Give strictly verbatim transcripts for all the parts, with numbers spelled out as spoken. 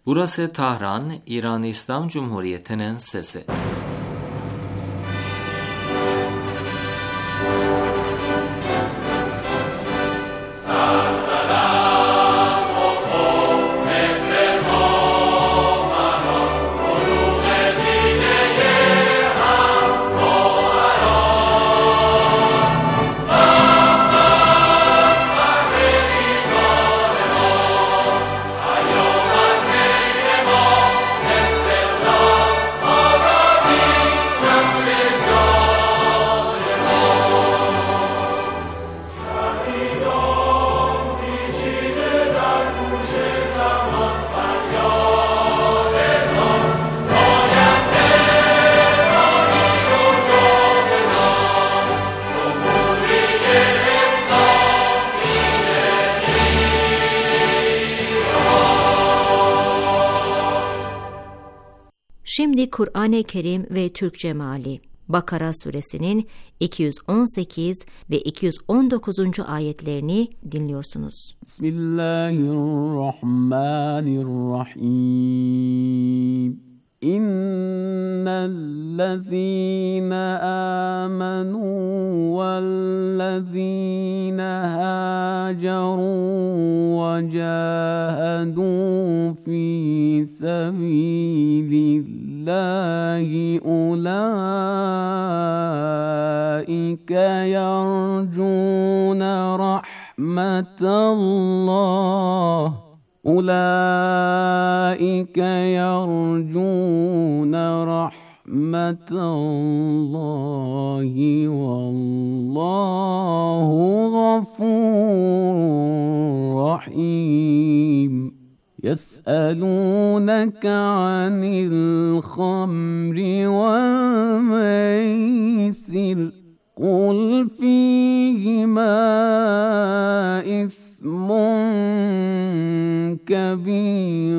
Burası Tahran, İran İslam Cumhuriyeti'nin sesi. Şimdi Kur'an-ı Kerim ve Türkçe meali. Bakara suresinin iki yüz on sekiz ve iki yüz on dokuzuncu ayetlerini dinliyorsunuz. Bismillahirrahmanirrahim. İnnellezîne âmenû vellezîne hâcerû ve câhedû fî sebîlillâhi ulâike yercûne rahmetallah. أولئك يرجون رحمة الله والله غفور رحيم يسألونك عن الخمر والميسر قل فيهما إثم كبير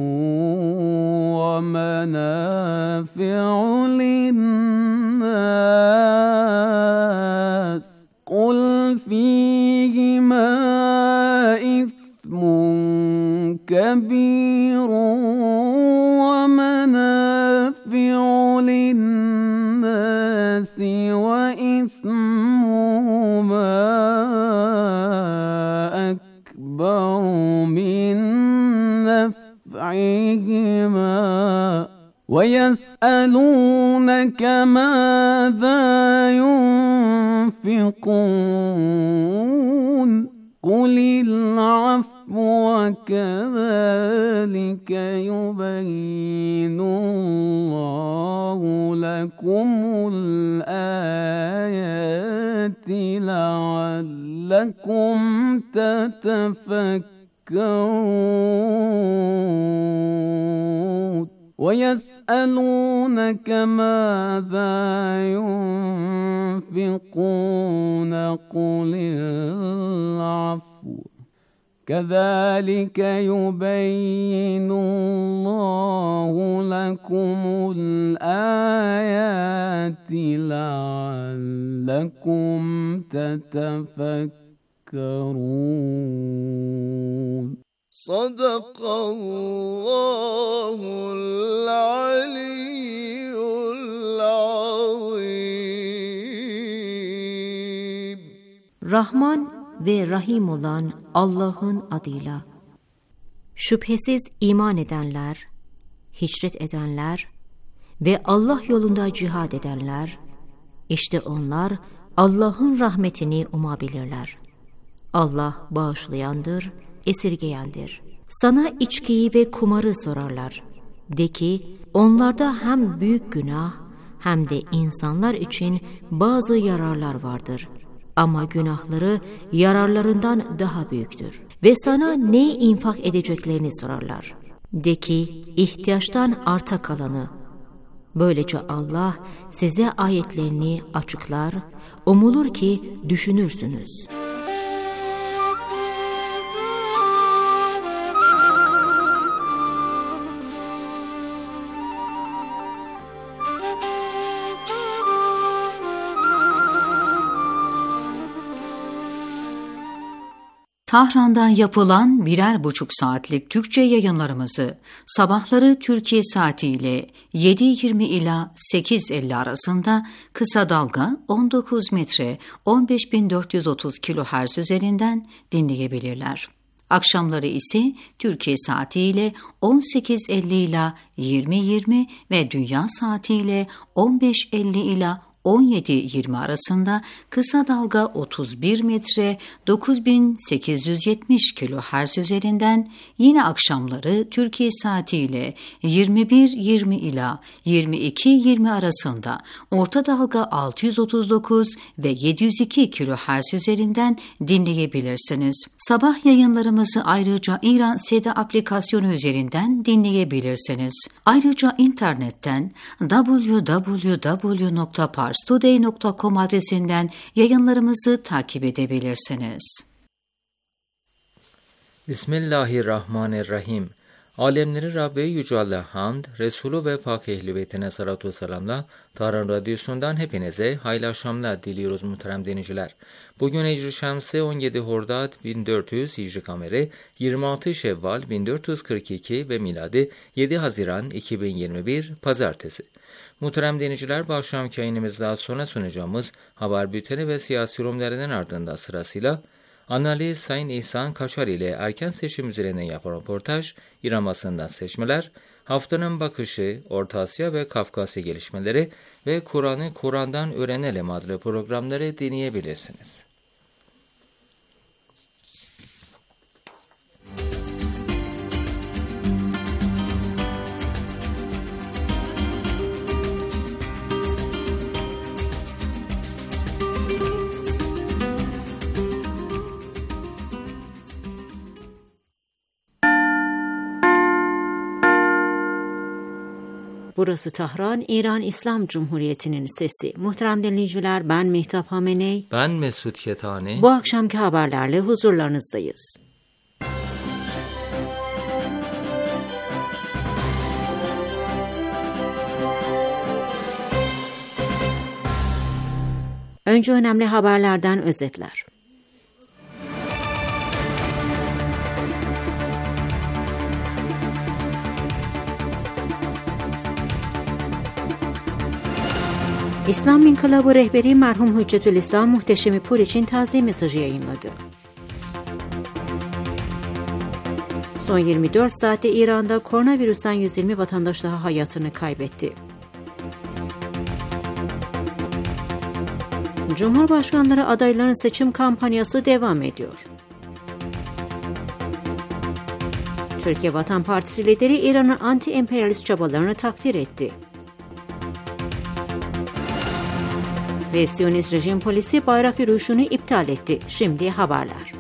ومنافع للناس قل فيهما إثم كبير ومنافع للناس وإثمهما أكبر من نفعهما ويسألونك ماذا ينفقون قل العفو وكذلك يبين الله لكم الآيات لعلكم تتفكرون ويسألونك ماذا ينفقون قل العفو كذلك يبين الله لكم الآيات لعلكم تتفكرون. صدق الله العلي العظيم. Rahman ve Rahim olan Allah'ın adıyla. Şüphesiz iman edenler, hicret edenler ve Allah yolunda cihad edenler, işte onlar Allah'ın rahmetini umabilirler. Allah bağışlayandır, esirgeyendir. Sana içkiyi ve kumarı sorarlar. De ki, onlarda hem büyük günah hem de insanlar için bazı yararlar vardır. Ama günahları yararlarından daha büyüktür. Ve sana neyi infak edeceklerini sorarlar. De ki, ihtiyaçtan arta kalanı. Böylece Allah size ayetlerini açıklar, umulur ki düşünürsünüz. Tahran'dan yapılan birer buçuk saatlik Türkçe yayınlarımızı sabahları Türkiye saatiyle yedi yirmi ila sekiz elli arasında kısa dalga on dokuz metre on beş bin dört yüz otuz kilohertz üzerinden dinleyebilirler. Akşamları ise Türkiye saatiyle on sekiz elli ila yirmi yirmi ve dünya saatiyle on beş elli ila on yedi yirmi arasında kısa dalga otuz bir metre dokuz bin sekiz yüz yetmiş kilohertz üzerinden, yine akşamları Türkiye saatiyle yirmi bir yirmi ila yirmi iki yirmi arasında orta dalga altı yüz otuz dokuz ve yedi yüz iki kilohertz üzerinden dinleyebilirsiniz. Sabah yayınlarımızı ayrıca İran Seda aplikasyonu üzerinden dinleyebilirsiniz. Ayrıca internetten double-u double-u double-u nokta parstoday nokta com adresinden yayınlarımızı takip edebilirsiniz. Bismillahirrahmanirrahim. Alemleri Rabbi Yüce Allah hamd, Resulü ve Pak Ehl-i Beyt'ine salatu ve selamla Tahran Radyosu'ndan hepinize hayırlı akşamlar diliyoruz muhterem dinleyiciler. Bugün Ecri Şemsi on yedi Hordad bin dört yüz Hicri Kameri, yirmi altı Şevval bin dört yüz kırk iki ve miladi yedi Haziran iki bin yirmi bir Pazartesi. Muhterem dinleyiciler, bu akşamki yayınımızda sonra sunacağımız haber bülteni ve siyasi yorumlarının ardından sırasıyla analiz Sayın İhsan Kaçar ile erken seçim üzerine yapan röportaj, İran basından seçmeler, haftanın bakışı, Orta Asya ve Kafkasya gelişmeleri ve Kur'an'ı Kur'an'dan öğrenelim adlı programları dinleyebilirsiniz. Burası Tahran, İran İslam Cumhuriyeti'nin sesi. Muhterem dinleyiciler, ben Mehtap Hameney. Ben Mesut Ketani. Bu akşamki haberlerle huzurlarınızdayız. Önce önemli haberlerden özetler. İslam İnkılabı rehberi merhum Hüccetülislam Muhteşem-i için taziye mesajı yayınladı. Son yirmi dört saatte İran'da koronavirüsten yüz yirmi vatandaş daha hayatını kaybetti. Cumhurbaşkanları adaylarının seçim kampanyası devam ediyor. Türkiye Vatan Partisi lideri İran'ın anti-emperyalist çabalarını takdir etti. Ve Siyonist rejim polisi bayrak yürüyüşünü iptal etti. Şimdi haberler.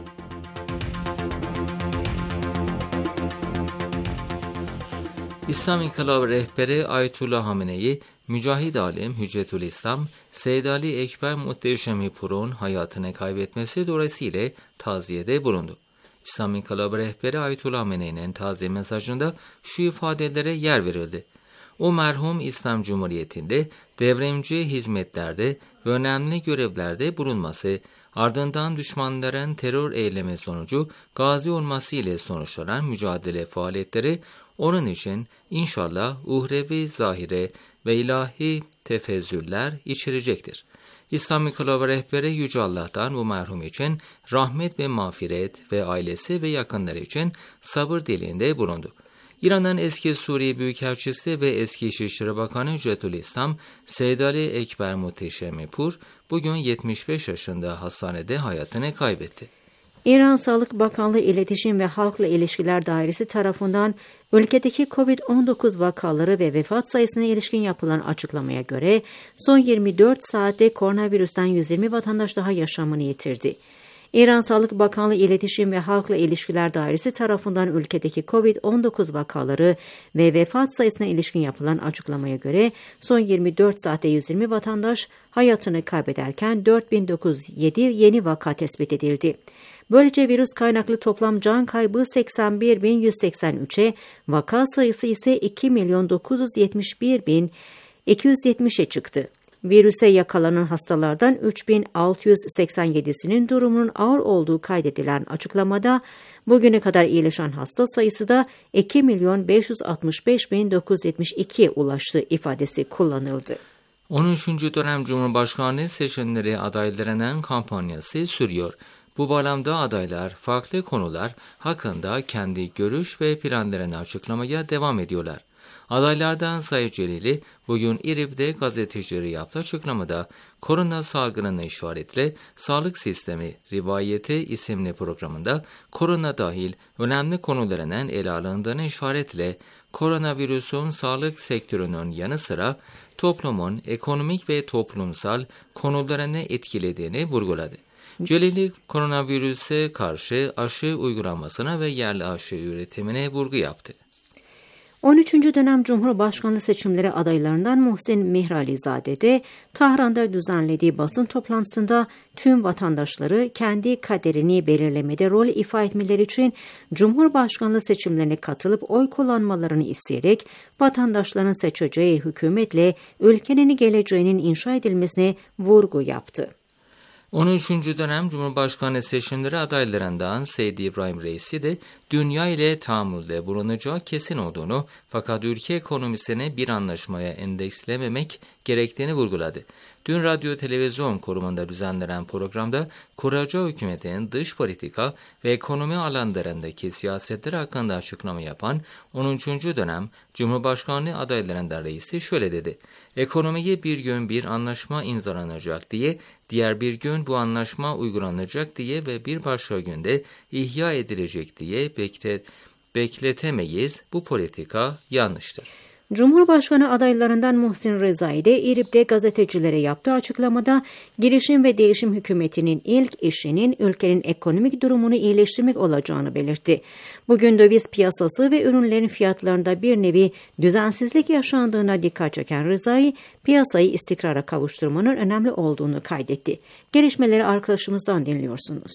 İslam İnkılabı rehberi Ayetullah Hamenei, mücahid alim Hüccetülislam Seyyid Ali Ekber Muhteşem-i Pur'un hayatını kaybetmesi dolayısıyla taziyede bulundu. İslam İnkılabı rehberi Ayetullah Hamenei'nin taziye mesajında şu ifadelere yer verildi. O merhum İslam Cumhuriyeti'nde devrimci hizmetlerde ve önemli görevlerde bulunması, ardından düşmanların terör eylemi sonucu gazi olması ile sonuçlanan mücadele faaliyetleri onun için inşallah uhrevi zahire ve ilahi tefezzüller içerecektir. İslam İnkılabı rehberi Yüce Allah'tan bu merhum için rahmet ve mağfiret ve ailesi ve yakınları için sabır dileğinde bulundu. İran'ın eski Suriye Büyükelçisi ve eski İçişleri Bakanı Hüccetülislam Seyyid Ali Ekber Muhteşem-i Pur bugün yetmiş beş yaşında hastanede hayatını kaybetti. İran Sağlık Bakanlığı İletişim ve Halkla İlişkiler Dairesi tarafından ülkedeki kovid on dokuz vakaları ve vefat sayısına ilişkin yapılan açıklamaya göre son yirmi dört saatte koronavirüsten yüz yirmi vatandaş daha yaşamını yitirdi. İran Sağlık Bakanlığı İletişim ve Halkla İlişkiler Dairesi tarafından ülkedeki kovid on dokuz vakaları ve vefat sayısına ilişkin yapılan açıklamaya göre son yirmi dört saatte yüz yirmi vatandaş hayatını kaybederken dört bin dokuz yüz yedi yeni vaka tespit edildi. Böylece virüs kaynaklı toplam can kaybı seksen bir bin yüz seksen üçe, vaka sayısı ise iki milyon dokuz yüz yetmiş bir bin iki yüz yetmişe çıktı. Virüse yakalanan hastalardan üç bin altı yüz seksen yedisinin durumunun ağır olduğu kaydedilen açıklamada bugüne kadar iyileşen hasta sayısı da iki milyon beş yüz altmış beş bin dokuz yüz yetmiş ikiye ulaştı ifadesi kullanıldı. on üçüncü dönem Cumhurbaşkanlığı seçimleri adaylarının kampanyası sürüyor. Bu bağlamda adaylar farklı konular hakkında kendi görüş ve planlarını açıklamaya devam ediyorlar. Adaylardan Sayın Celili bugün İrib'de gazetecilere yaptığı açıklamada korona salgınına işaretle Sağlık Sistemi Rivayeti isimli programında korona dahil önemli konularının ele alındığını işaretle koronavirüsün sağlık sektörünün yanı sıra toplumun ekonomik ve toplumsal konularını etkilediğini vurguladı. Celili koronavirüse karşı aşı uygulanmasına ve yerli aşı üretimine vurgu yaptı. on üçüncü dönem Cumhurbaşkanlığı seçimleri adaylarından Muhsin Mihralizade de Tahran'da düzenlediği basın toplantısında tüm vatandaşları kendi kaderini belirlemede rol ifade etmeleri için Cumhurbaşkanlığı seçimlerine katılıp oy kullanmalarını isteyerek vatandaşların seçeceği hükümetle ülkenin geleceğinin inşa edilmesine vurgu yaptı. on üçüncü dönem Cumhurbaşkanı seçimleri adaylarından Seyyid İbrahim Reisi de dünya ile tahammülde bulunacağı kesin olduğunu fakat ülke ekonomisini bir anlaşmaya endekslememek gerektiğini vurguladı. Dün radyo televizyon kurumunda düzenlenen programda kuracağı hükümetin dış politika ve ekonomi alanlarındaki siyasetleri hakkında açıklama yapan on üçüncü dönem Cumhurbaşkanlığı adaylarından reisi şöyle dedi. Ekonomiye bir gün bir anlaşma imzalanacak diye, diğer bir gün bu anlaşma uygulanacak diye ve bir başka günde ihya edilecek diye beklet, bekletemeyiz. Bu politika yanlıştır. Cumhurbaşkanı adaylarından Muhsin Rezai de İrib'de gazetecilere yaptığı açıklamada girişim ve değişim hükümetinin ilk işinin ülkenin ekonomik durumunu iyileştirmek olacağını belirtti. Bugün döviz piyasası ve ürünlerin fiyatlarında bir nevi düzensizlik yaşandığına dikkat çeken Rezai, piyasayı istikrara kavuşturmanın önemli olduğunu kaydetti. Gelişmeleri arkadaşımızdan dinliyorsunuz.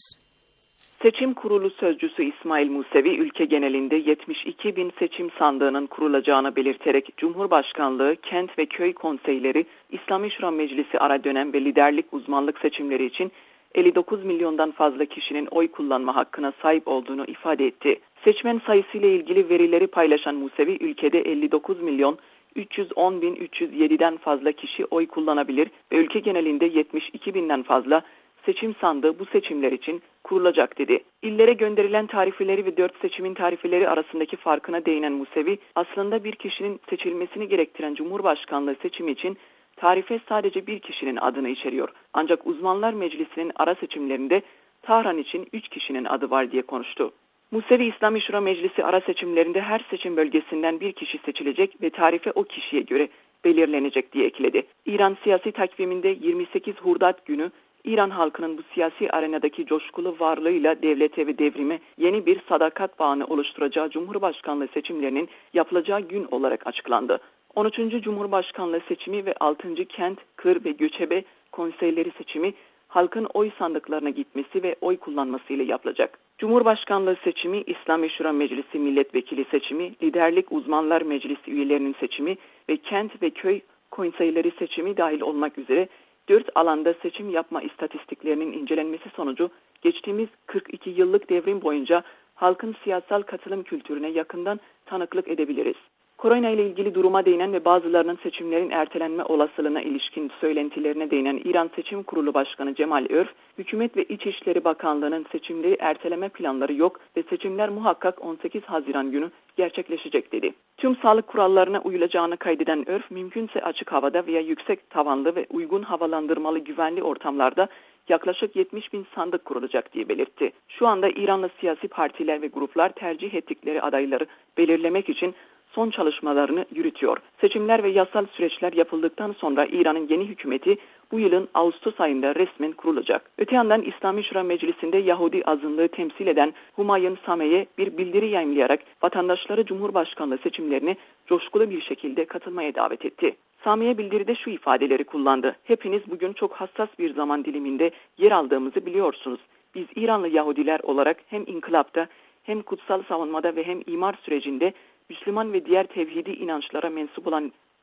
Seçim Kurulu Sözcüsü İsmail Musevi ülke genelinde yetmiş iki bin seçim sandığının kurulacağını belirterek Cumhurbaşkanlığı, Kent ve Köy Konseyleri, İslami Şura Meclisi ara dönem ve liderlik uzmanlık seçimleri için elli dokuz milyondan fazla kişinin oy kullanma hakkına sahip olduğunu ifade etti. Seçmen sayısıyla ilgili verileri paylaşan Musevi, ülkede elli dokuz milyon üç yüz on bin üç yüz yediden fazla kişi oy kullanabilir ve ülke genelinde yetmiş iki binden fazla seçim sandığı bu seçimler için kurulacak dedi. İllere gönderilen tarifeleri ve dört seçimin tarifeleri arasındaki farkına değinen Musevi, aslında bir kişinin seçilmesini gerektiren Cumhurbaşkanlığı seçimi için tarife sadece bir kişinin adını içeriyor. Ancak Uzmanlar Meclisi'nin ara seçimlerinde Tahran için üç kişinin adı var diye konuştu. Musevi, İslami Şura Meclisi ara seçimlerinde her seçim bölgesinden bir kişi seçilecek ve tarife o kişiye göre belirlenecek diye ekledi. İran siyasi takviminde yirmi sekiz Hurdat günü, İran halkının bu siyasi arenadaki coşkulu varlığıyla devlete ve devrime yeni bir sadakat bağını oluşturacağı Cumhurbaşkanlığı seçimlerinin yapılacağı gün olarak açıklandı. on üçüncü Cumhurbaşkanlığı seçimi ve altıncı Kent, Kır ve Göçebe Konseyleri seçimi halkın oy sandıklarına gitmesi ve oy kullanmasıyla yapılacak. Cumhurbaşkanlığı seçimi, İslami Şura Meclisi milletvekili seçimi, liderlik uzmanlar meclisi üyelerinin seçimi ve kent ve köy konseyleri seçimi dahil olmak üzere dört alanda seçim yapma istatistiklerinin incelenmesi sonucu geçtiğimiz kırk iki yıllık devrim boyunca halkın siyasal katılım kültürüne yakından tanıklık edebiliriz. Korona ile ilgili duruma değinen ve bazılarının seçimlerin ertelenme olasılığına ilişkin söylentilerine değinen İran Seçim Kurulu Başkanı Cemal Örf, Hükümet ve İçişleri Bakanlığı'nın seçimleri erteleme planları yok ve seçimler muhakkak on sekiz Haziran günü gerçekleşecek dedi. Tüm sağlık kurallarına uyulacağını kaydeden Örf, mümkünse açık havada veya yüksek tavanlı ve uygun havalandırmalı güvenli ortamlarda yaklaşık yetmiş bin sandık kurulacak diye belirtti. Şu anda İranlı siyasi partiler ve gruplar tercih ettikleri adayları belirlemek için son çalışmalarını yürütüyor. Seçimler ve yasal süreçler yapıldıktan sonra İran'ın yeni hükümeti bu yılın Ağustos ayında resmen kurulacak. Öte yandan İslami Şura Meclisi'nde Yahudi azınlığı temsil eden Humayun Same'ye bir bildiri yayımlayarak vatandaşları Cumhurbaşkanlığı seçimlerine coşkulu bir şekilde katılmaya davet etti. Samiye bildiride şu ifadeleri kullandı. Hepiniz bugün çok hassas bir zaman diliminde yer aldığımızı biliyorsunuz. Biz İranlı Yahudiler olarak hem inkılapta hem kutsal savunmada ve hem imar sürecinde Müslüman ve diğer tevhidi inançlara mensup olan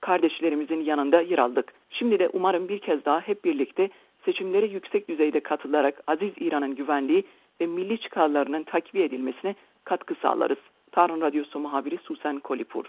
kardeşlerimizin yanında yer aldık. Şimdi de umarım bir kez daha hep birlikte seçimlere yüksek düzeyde katılarak aziz İran'ın güvenliği ve milli çıkarlarının takviye edilmesine katkı sağlarız. Tahran Radyosu muhabiri Susan Kolipur.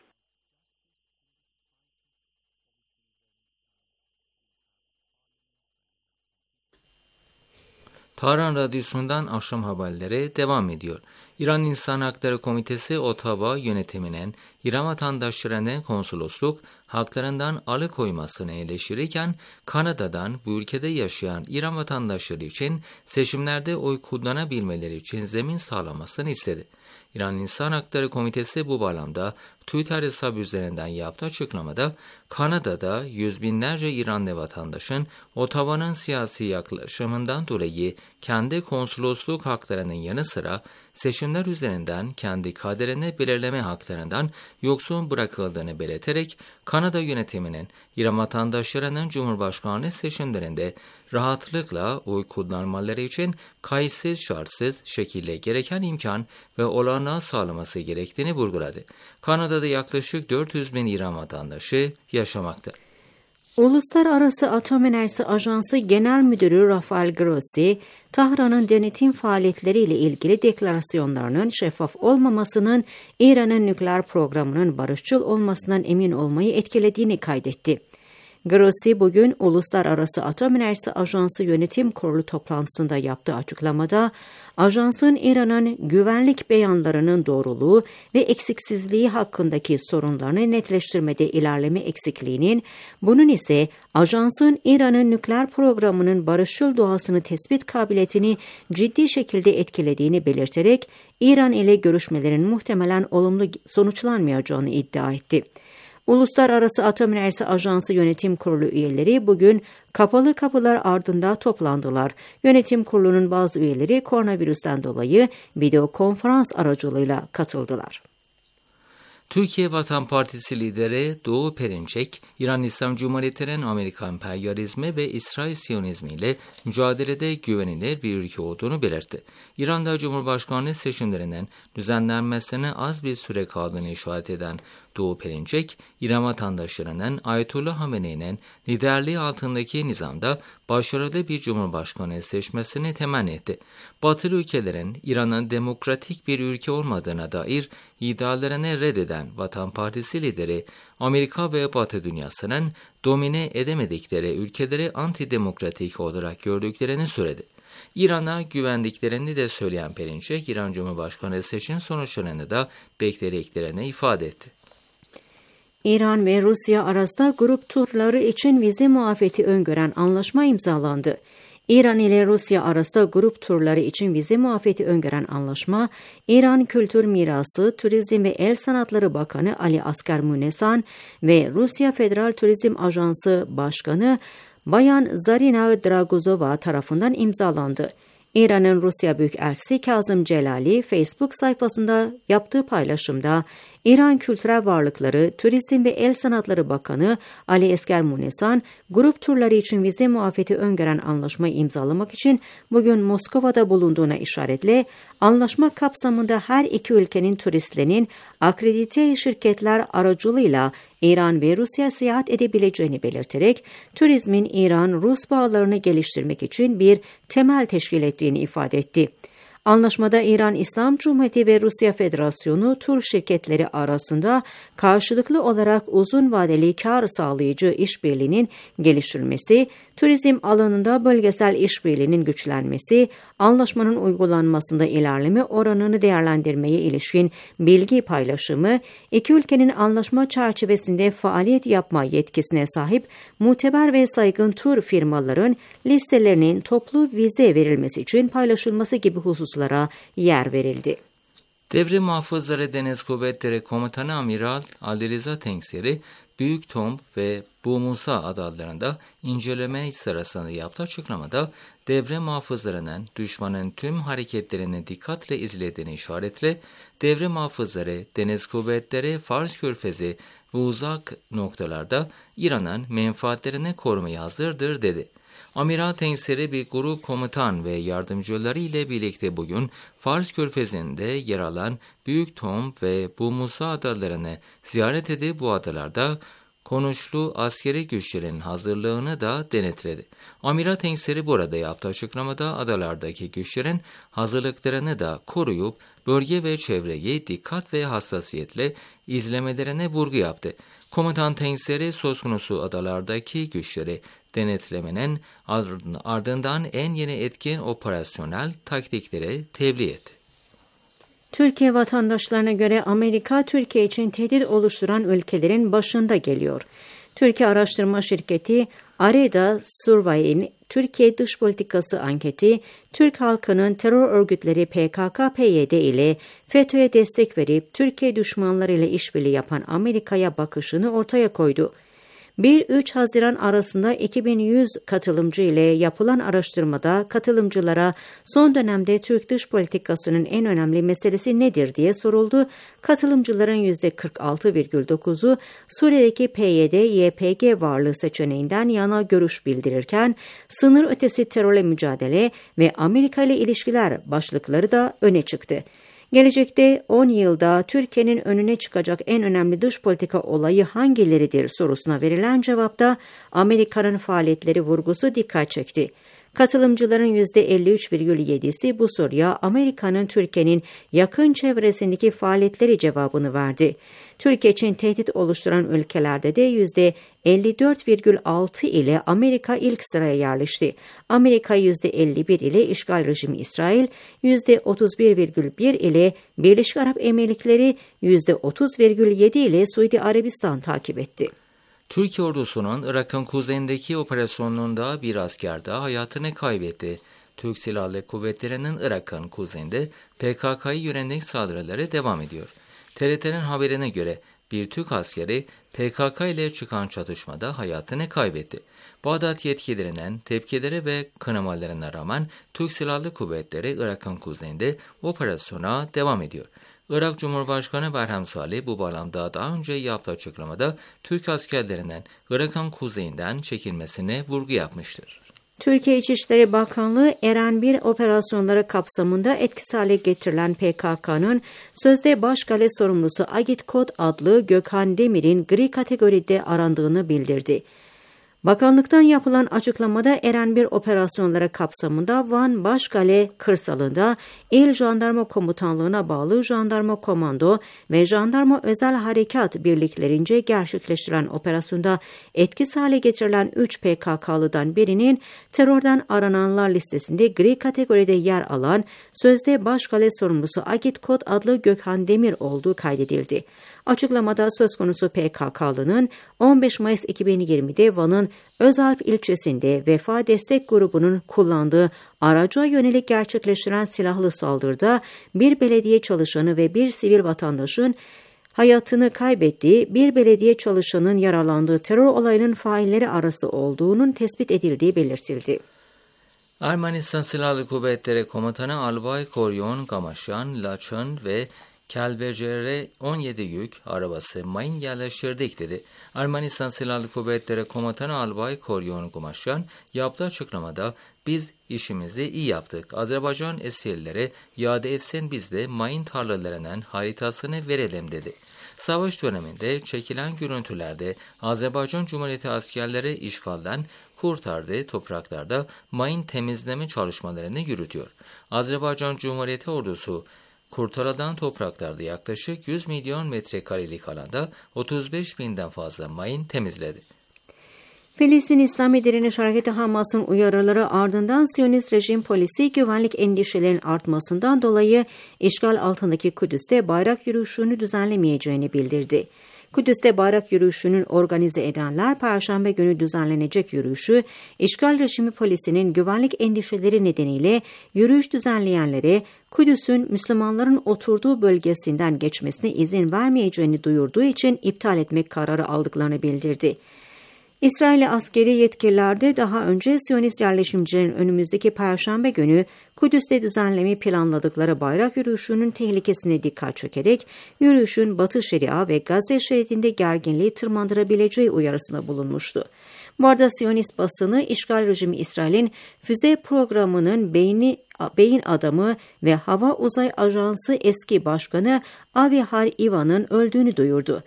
Tahran Radyosu'ndan akşam haberleri devam ediyor. İran İnsan Hakları Komitesi Ottawa yönetiminin İran vatandaşlarına konsolosluk haklarından alıkoymasını eleştirirken Kanada'dan bu ülkede yaşayan İran vatandaşları için seçimlerde oy kullanabilmeleri için zemin sağlamasını istedi. İran İnsan Hakları Komitesi bu bağlamda Twitter hesabı üzerinden yaptığı açıklamada Kanada'da yüz binlerce İranlı vatandaşın Ottawa'nın siyasi yaklaşımından dolayı kendi konsolosluk haklarının yanı sıra seçimler üzerinden kendi kaderini belirleme haklarından yoksun bırakıldığını belirterek Kanada yönetiminin İran vatandaşlarının Cumhurbaşkanlığı seçimlerinde rahatlıkla oy kullanmaları için kayıtsız şartsız şekilde gereken imkan ve olanağı sağlaması gerektiğini vurguladı. Kanada'da yaklaşık dört yüz bin İran vatandaşı yaşamakta. Uluslararası Atom Enerjisi Ajansı Genel Müdürü Rafael Grossi, Tahran'ın denetim faaliyetleriyle ilgili deklarasyonlarının şeffaf olmamasının İran'ın nükleer programının barışçıl olmasından emin olmayı etkilediğini kaydetti. Grossi bugün Uluslararası Atom Enerjisi Ajansı Yönetim Kurulu toplantısında yaptığı açıklamada, ajansın İran'ın güvenlik beyanlarının doğruluğu ve eksiksizliği hakkındaki sorunlarını netleştirmede ilerleme eksikliğinin, bunun ise ajansın İran'ın nükleer programının barışçıl doğasını tespit kabiliyetini ciddi şekilde etkilediğini belirterek, İran ile görüşmelerin muhtemelen olumlu sonuçlanmayacağını iddia etti. Uluslararası Atom Enerjisi Ajansı Yönetim Kurulu üyeleri bugün kapalı kapılar ardında toplandılar. Yönetim Kurulu'nun bazı üyeleri koronavirüsten dolayı video konferans aracılığıyla katıldılar. Türkiye Vatan Partisi lideri Doğu Perinçek, İran İslam Cumhuriyeti'nin Amerika emperyalizmi ve İsrail Siyonizmi ile mücadelede güvenilir bir ülke olduğunu belirtti. İran'da Cumhurbaşkanlığı seçimlerinin düzenlenmesine az bir süre kaldığını işaret eden Doğu Perinçek, İran vatandaşlarının Ayetullah Hamenei'nin liderliği altındaki nizamda başarılı bir cumhurbaşkanı seçmesini temenni etti. Batılı ülkelerin İran'ın demokratik bir ülke olmadığına dair iddialarını reddeden Vatan Partisi lideri, Amerika ve Batı dünyasının domine edemedikleri ülkeleri antidemokratik olarak gördüklerini söyledi. İran'a güvendiklerini de söyleyen Perinçek, İran Cumhurbaşkanı seçim sonuçlarını da beklediklerini ifade etti. İran ve Rusya arasında grup turları için vize muafiyeti öngören anlaşma imzalandı. İran ile Rusya arasında grup turları için vize muafiyeti öngören anlaşma, İran Kültür Mirası, Turizm ve El Sanatları Bakanı Ali Asgar Munesan ve Rusya Federal Turizm Ajansı Başkanı Bayan Zarina Dragozova tarafından imzalandı. İran'ın Rusya Büyükelçisi Kazım Celali, Facebook sayfasında yaptığı paylaşımda, İran Kültürel Varlıkları, Turizm ve El Sanatları Bakanı Ali Esker Munesan, grup turları için vize muafiyeti öngören anlaşmayı imzalamak için bugün Moskova'da bulunduğuna işaretle, anlaşma kapsamında her iki ülkenin turistlerinin akredite şirketler aracılığıyla İran ve Rusya seyahat edebileceğini belirterek, turizmin İran-Rus bağlarını geliştirmek için bir temel teşkil ettiğini ifade etti. Anlaşmada İran İslam Cumhuriyeti ve Rusya Federasyonu tur şirketleri arasında karşılıklı olarak uzun vadeli kar sağlayıcı işbirliğinin geliştirilmesi, turizm alanında bölgesel işbirliğinin güçlenmesi, anlaşmanın uygulanmasında ilerleme oranını değerlendirmeye ilişkin bilgi paylaşımı, iki ülkenin anlaşma çerçevesinde faaliyet yapma yetkisine sahip muteber ve saygın tur firmaların listelerinin toplu vize verilmesi için paylaşılması gibi hususlara yer verildi. Devrim Muhafızları Deniz Kuvvetleri Komutanı Amiral Ali Rıza Tengseri, Büyük Tomb ve Bu Musa adlarında inceleme sırasında yaptığı açıklamada devrim muhafızlarının düşmanın tüm hareketlerini dikkatle izlediğini işaretle devrim muhafızları Deniz Kuvvetleri Fars Körfezi ve uzak noktalarda İran'ın menfaatlerini korumaya hazırdır dedi. Amiral Tengseri bir grup komutan ve yardımcıları ile birlikte bugün Fars Körfezi'nde yer alan Büyük Tomb ve Bu Musa adalarını ziyaret edip bu adalarda konuşlu askeri güçlerin hazırlığını da denetledi. Amiral Tengseri burada yaptığı açıklamada adalardaki güçlerin hazırlıklarını da koruyup bölge ve çevreyi dikkat ve hassasiyetle izlemelerine vurgu yaptı. Komutan Tengseri söz konusu adalardaki güçleri denetlemenin ardından en yeni etkin operasyonel taktikleri tebliğ etti. Türkiye vatandaşlarına göre Amerika, Türkiye için tehdit oluşturan ülkelerin başında geliyor. Türkiye araştırma şirketi Areda Survey'in Türkiye Dış Politikası anketi, Türk halkının terör örgütleri P K K P Y D ile FETÖ'ye destek verip Türkiye düşmanlarıyla işbirliği yapan Amerika'ya bakışını ortaya koydu. bir üç Haziran arasında iki bin yüz katılımcı ile yapılan araştırmada katılımcılara son dönemde Türk dış politikasının en önemli meselesi nedir diye soruldu. Katılımcıların yüzde kırk altı virgül dokuzu Suriye'deki P Y D Y P G varlığı seçeneğinden yana görüş bildirirken sınır ötesi terörle mücadele ve Amerika ile ilişkiler başlıkları da öne çıktı. Gelecekte on yılda Türkiye'nin önüne çıkacak en önemli dış politika olayı hangileridir sorusuna verilen cevapta Amerika'nın faaliyetleri vurgusu dikkat çekti. Katılımcıların yüzde elli üç virgül yedisi bu soruya Amerika'nın Türkiye'nin yakın çevresindeki faaliyetleri cevabını verdi. Türkiye için tehdit oluşturan ülkelerde de yüzde elli dört virgül altı ile Amerika ilk sıraya yerleşti. Amerika yüzde elli bir ile işgal rejimi İsrail, yüzde otuz bir virgül bir ile Birleşik Arap Emirlikleri, yüzde otuz virgül yedi ile Suudi Arabistan takip etti. Türkiye ordusunun Irak'ın kuzeyindeki operasyonunda bir asker daha hayatını kaybetti. Türk Silahlı Kuvvetleri'nin Irak'ın kuzeyinde P K K'yı yönelik saldırıları devam ediyor. T R T'nin haberine göre bir Türk askeri P K K ile çıkan çatışmada hayatını kaybetti. Bağdat yetkililerinin tepkileri ve kınamalarına rağmen Türk Silahlı Kuvvetleri Irak'ın kuzeyinde operasyona devam ediyor. Irak Cumhurbaşkanı Berhem Salih bu bağlamda daha önce yaptığı açıklamada Türk askerlerinin Irak'ın kuzeyinden çekilmesine vurgu yapmıştır. Türkiye İçişleri Bakanlığı Eren bir operasyonları kapsamında etkisiz hale getirilen P K K'nın sözde Başkale sorumlusu Agit Kod adlı Gökhan Demir'in gri kategoride arandığını bildirdi. Bakanlıktan yapılan açıklamada Eren bir operasyonları kapsamında Van Başkale kırsalında İl Jandarma Komutanlığı'na bağlı Jandarma Komando ve Jandarma Özel Harekat birliklerince gerçekleştirilen operasyonda etkisiz hale getirilen üç P K K'lıdan birinin terörden arananlar listesinde gri kategoride yer alan sözde Başkale sorumlusu Agit Kod adlı Gökhan Demir olduğu kaydedildi. Açıklamada söz konusu P K K'lının on beş Mayıs iki bin yirmide Van'ın Özalp ilçesinde Vefa Destek Grubu'nun kullandığı araca yönelik gerçekleştirilen silahlı saldırıda bir belediye çalışanı ve bir sivil vatandaşın hayatını kaybettiği, bir belediye çalışanının yaralandığı terör olayının failleri arasında olduğunun tespit edildiği belirtildi. Ermenistan Silahlı Kuvvetleri Komutanı Albay Koryon Gamasyan, Laçın ve Kelbecer'e on yedi yük arabası mayın yerleştirdik dedi. Ermenistan Silahlı Kuvvetleri Komutanı Albay Koryon Gamasyan yaptığı açıklamada biz işimizi iyi yaptık. Azerbaycan esirlere iade etsin biz de mayın tarlalarının haritasını verelim dedi. Savaş döneminde çekilen görüntülerde Azerbaycan Cumhuriyeti askerleri işgalden kurtardığı topraklarda mayın temizleme çalışmalarını yürütüyor. Azerbaycan Cumhuriyeti ordusu kurtarılan topraklarda yaklaşık yüz milyon metrekarelik alanda otuz beş binden fazla mayın temizledi. Filistin İslami Direniş Hareketi Hamas'ın uyarıları ardından Siyonist rejim polisi güvenlik endişelerinin artmasından dolayı işgal altındaki Kudüs'te bayrak yürüyüşünü düzenlemeyeceğini bildirdi. Kudüs'te bayrak yürüyüşünün organize edenler Perşembe günü düzenlenecek yürüyüşü, işgal rejimi polisinin güvenlik endişeleri nedeniyle yürüyüş düzenleyenlere Kudüs'ün Müslümanların oturduğu bölgesinden geçmesine izin vermeyeceğini duyurduğu için iptal etmek kararı aldıklarını bildirdi. İsrail askeri yetkililer de daha önce Siyonist yerleşimcilerin önümüzdeki Perşembe günü Kudüs'te düzenlemeyi planladıkları bayrak yürüyüşünün tehlikesine dikkat çekerek yürüyüşün Batı Şeria ve Gazze şeridinde gerginliği tırmandırabileceği uyarısında bulunmuştu. Bu arada Siyonist basını işgal rejimi İsrail'in füze programının beyni, beyin adamı ve Hava Uzay Ajansı eski başkanı Avi Har Ivan'ın öldüğünü duyurdu.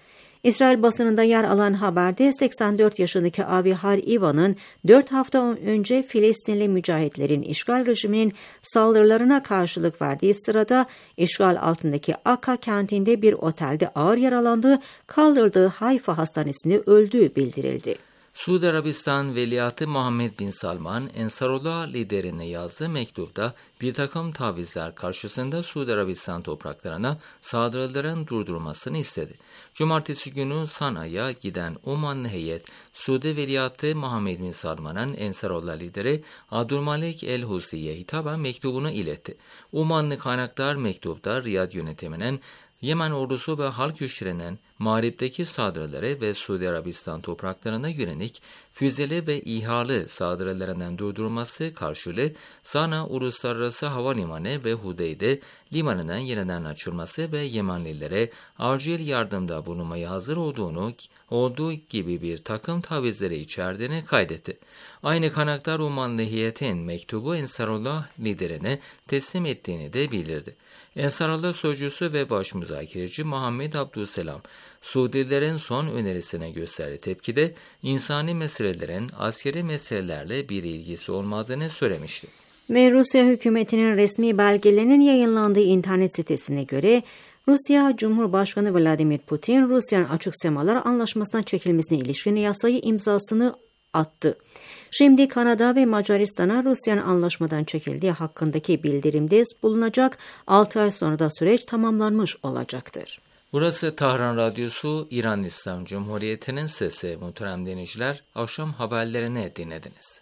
İsrail basınında yer alan haberde seksen dört yaşındaki Avihar Ivan'ın dört hafta önce Filistinli mücahitlerin işgal rejiminin saldırılarına karşılık verdiği sırada işgal altındaki Akka kentinde bir otelde ağır yaralandığı, kaldırdığı Hayfa hastanesinde öldüğü bildirildi. Suudi Arabistan Veliahtı Muhammed Bin Salman, Ensarullah liderine yazdığı mektupta bir takım tavizler karşısında Suudi Arabistan topraklarına saldırıların durdurulmasını istedi. Cumartesi günü Sana'ya giden Omanlı heyet, Suudi Veliahtı Muhammed Bin Salman'ın Ensarullah lideri Abdülmalik El-Husi'ye hitaben mektubunu iletti. Omanlı kaynaklar mektupta Riyad yönetiminin Yemen ordusu ve halk güçlerinin Mağrib'deki saldırıları ve Suudi Arabistan topraklarına yönelik füzeli ve İHA'lı saldırılarından durdurulması karşılığı Sana Uluslararası Havalimanı ve Hudeyde limanının yeniden açılması ve Yemenlilere acil yardımda bulunmaya hazır olduğunu olduğu gibi bir takım tavizleri içerdiğini kaydetti. Aynı kaynaklar Omanlı heyetin mektubu Ensarullah liderine teslim ettiğini de bildirdi. Ensarullah sözcüsü ve baş müzakereci Muhammed Abdüsselam, Suudilerin son önerisine gösterdiği tepkide insani meselelerin askeri meselelerle bir ilgisi olmadığını söylemişti. Ve Rusya hükümetinin resmi belgelerinin yayınlandığı internet sitesine göre Rusya Cumhurbaşkanı Vladimir Putin, Rusya'nın açık semalar anlaşmasından çekilmesine ilişkin yasayı imzasını attı. Şimdi Kanada ve Macaristan'a Rusya'nın anlaşmadan çekildiği hakkındaki bildirimde bulunacak, altı ay sonra da süreç tamamlanmış olacaktır. Burası Tahran Radyosu, İran İslam Cumhuriyeti'nin sesi. Muhterem dinleyiciler, akşam haberlerini dinlediniz.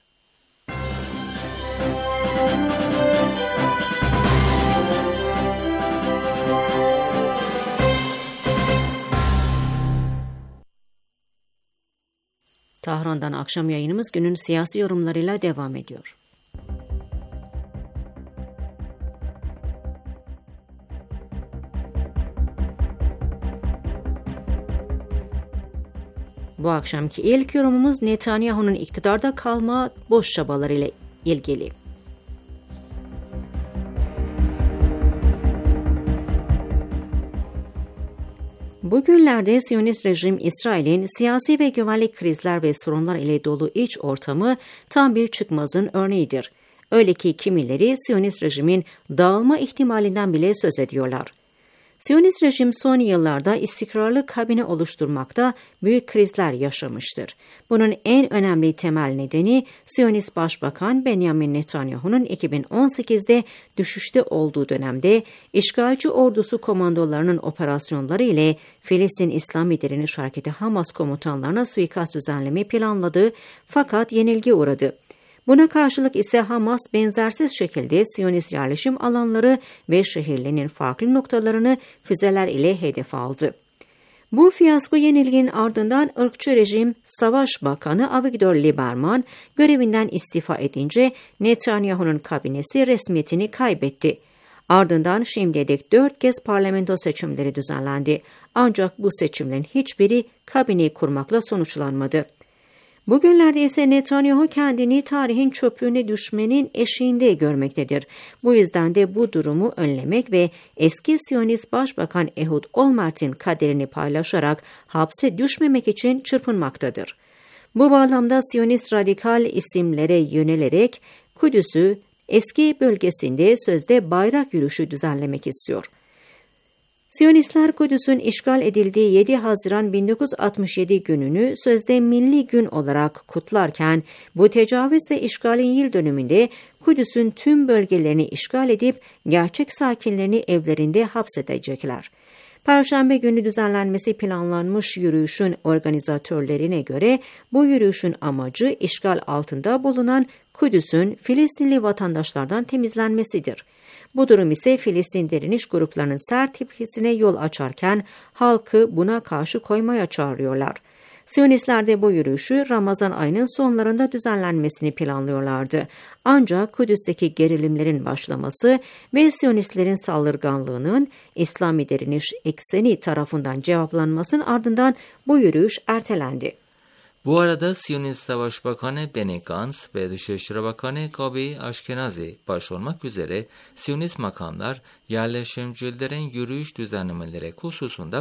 Tahran'dan akşam yayınımız günün siyasi yorumlarıyla devam ediyor. Bu akşamki ilk yorumumuz Netanyahu'nun iktidarda kalma boş çabalarıyla ilgili. Bugünlerde Siyonist rejim İsrail'in siyasi ve güvenlik krizler ve sorunlar ile dolu iç ortamı tam bir çıkmazın örneğidir. Öyle ki kimileri Siyonist rejimin dağılma ihtimalinden bile söz ediyorlar. Siyonist rejim son yıllarda istikrarlı kabine oluşturmakta büyük krizler yaşamıştır. Bunun en önemli temel nedeni Siyonist Başbakan Benjamin Netanyahu'nun iki bin on sekizde düşüşte olduğu dönemde işgalci ordusu komandolarının operasyonları ile Filistin İslami Direniş Hareketi Hamas komutanlarına suikast düzenleme planladı fakat yenilgi uğradı. Buna karşılık ise Hamas benzersiz şekilde Siyonist yerleşim alanları ve şehirlerinin farklı noktalarını füzeler ile hedef aldı. Bu fiyasko yenilginin ardından ırkçı rejim Savaş Bakanı Avigdor Lieberman görevinden istifa edince Netanyahu'nun kabinesi resmiyetini kaybetti. Ardından şimdiye dek dört kez parlamento seçimleri düzenlendi. Ancak bu seçimlerin hiçbiri kabineyi kurmakla sonuçlanmadı. Bugünlerde ise Netanyahu kendini tarihin çöplüğüne düşmenin eşiğinde görmektedir. Bu yüzden de bu durumu önlemek ve eski Siyonist Başbakan Ehud Olmert'in kaderini paylaşarak hapse düşmemek için çırpınmaktadır. Bu bağlamda Siyonist radikal isimlere yönelerek Kudüs'ü eski bölgesinde sözde bayrak yürüyüşü düzenlemek istiyor. Siyonistler Kudüs'ün işgal edildiği yedi Haziran bin dokuz yüz altmış yedi gününü sözde milli gün olarak kutlarken bu tecavüz ve işgalin yıl dönümünde Kudüs'ün tüm bölgelerini işgal edip gerçek sakinlerini evlerinde hapsedecekler. Perşembe günü düzenlenmesi planlanmış yürüyüşün organizatörlerine göre bu yürüyüşün amacı işgal altında bulunan Kudüs'ün Filistinli vatandaşlardan temizlenmesidir. Bu durum ise Filistin direniş gruplarının sert tepkisine yol açarken halkı buna karşı koymaya çağırıyorlar. Siyonistler de bu yürüyüşü Ramazan ayının sonlarında düzenlenmesini planlıyorlardı. Ancak Kudüs'teki gerilimlerin başlaması ve Siyonistlerin saldırganlığının İslami direniş ekseni tarafından cevaplanmasının ardından bu yürüyüş ertelendi. Bu arada Siyonist Savaş Bakanı Benny Gantz ve Dışişleri Bakanı Gabi Ashkenazi baş olmak üzere Siyonist makamlar yerleşimcilerin yürüyüş düzenlemeleri hususunda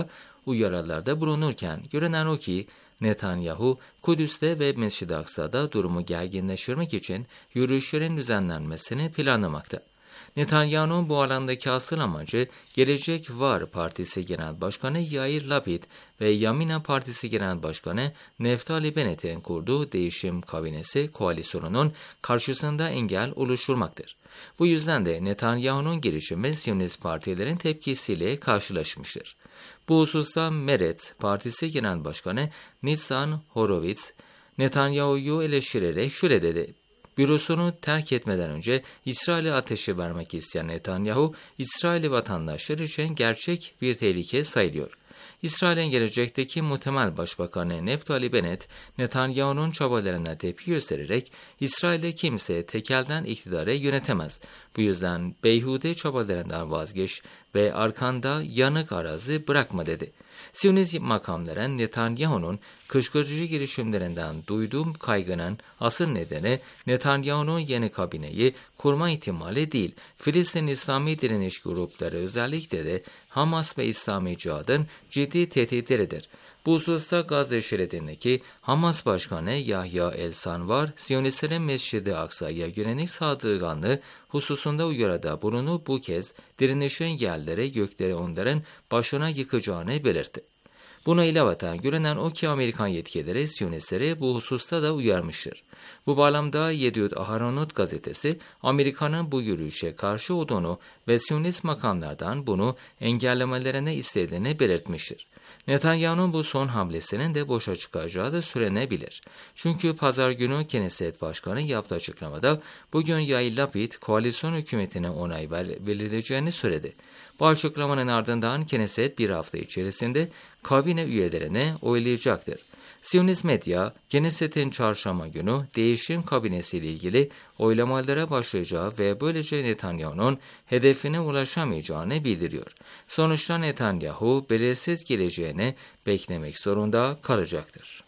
uyarılarda bulunurken görünen o ki Netanyahu, Kudüs'te ve Mescid-i Aksa'da durumu gerginleştirmek için yürüyüşlerin düzenlenmesini planlamakta. Netanyahu'nun bu alandaki asıl amacı Gelecek Var Partisi Genel Başkanı Yair Lapid ve Yamina Partisi Genel Başkanı Neftali Bennett'in kurduğu değişim kabinesi koalisyonunun karşısında engel oluşturmaktır. Bu yüzden de Netanyahu'nun girişimi Siyonist partilerin tepkisiyle karşılaşmıştır. Bu hususta Meretz Partisi Genel Başkanı Nitzan Horowitz, Netanyahu'yu eleştirerek şöyle dedi: Bürosunu terk etmeden önce İsrail'e ateşi vermek isteyen Netanyahu, İsrailli vatandaşlar için gerçek bir tehlike sayılıyor. İsrail'in gelecekteki muhtemel başbakanı Neftali Bennett, Netanyahu'nun çabalarına tepki göstererek İsrail'de kimse tekelden iktidarı yönetemez. Bu yüzden beyhude çabalarından vazgeç ve arkanda yanık arazi bırakma dedi. Siyonist makamların Netanyahu'nun kışkırtıcı girişimlerinden duyduğum kaygının asıl nedeni Netanyahu'nun yeni kabineyi kurma ihtimali değil, Filistin İslami direniş grupları özellikle de Hamas ve İslami Cihad'ın ciddi tehditleridir. Bu hususta Gazze şeridindeki Hamas Başkanı Yahya el-Sanvar, Siyonistlerin Mescid-i Aksa'ya yönelik saldırganlığı hususunda uyarıda bulunup bu kez direnişin yerleri gökleri onların başına yıkacağını belirtti. Buna ilaveten görünen o ki Amerikan yetkilileri Siyonistleri bu hususta da uyarmıştır. Bu bağlamda Yediot Aharonot gazetesi Amerika'nın bu yürüyüşe karşı olduğunu ve Siyonist makamlardan bunu engellemelerine istediğini belirtmiştir. Netanyahu'nun bu son hamlesinin de boşa çıkacağı da söylenebilir. Çünkü pazar günü Knesset Başkanı yaptığı açıklamada bugün Yair Lapid koalisyon hükümetine onay verileceğini söyledi. Bu açıklamanın ardından Knesset bir hafta içerisinde kabine üyelerine oylayacaktır. Siyonist medya, Knesset'in çarşamba günü değişim kabinesiyle ilgili oylamalara başlayacağı ve böylece Netanyahu'nun hedefine ulaşamayacağını bildiriyor. Sonuçta Netanyahu belirsiz geleceğini beklemek zorunda kalacaktır.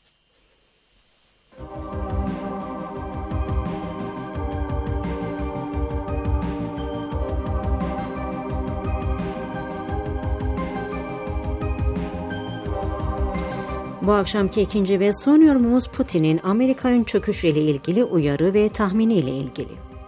Bu akşamki ikinci ve son yorumumuz Putin'in Amerika'nın çöküşüyle ilgili uyarı ve tahminiyle ilgili.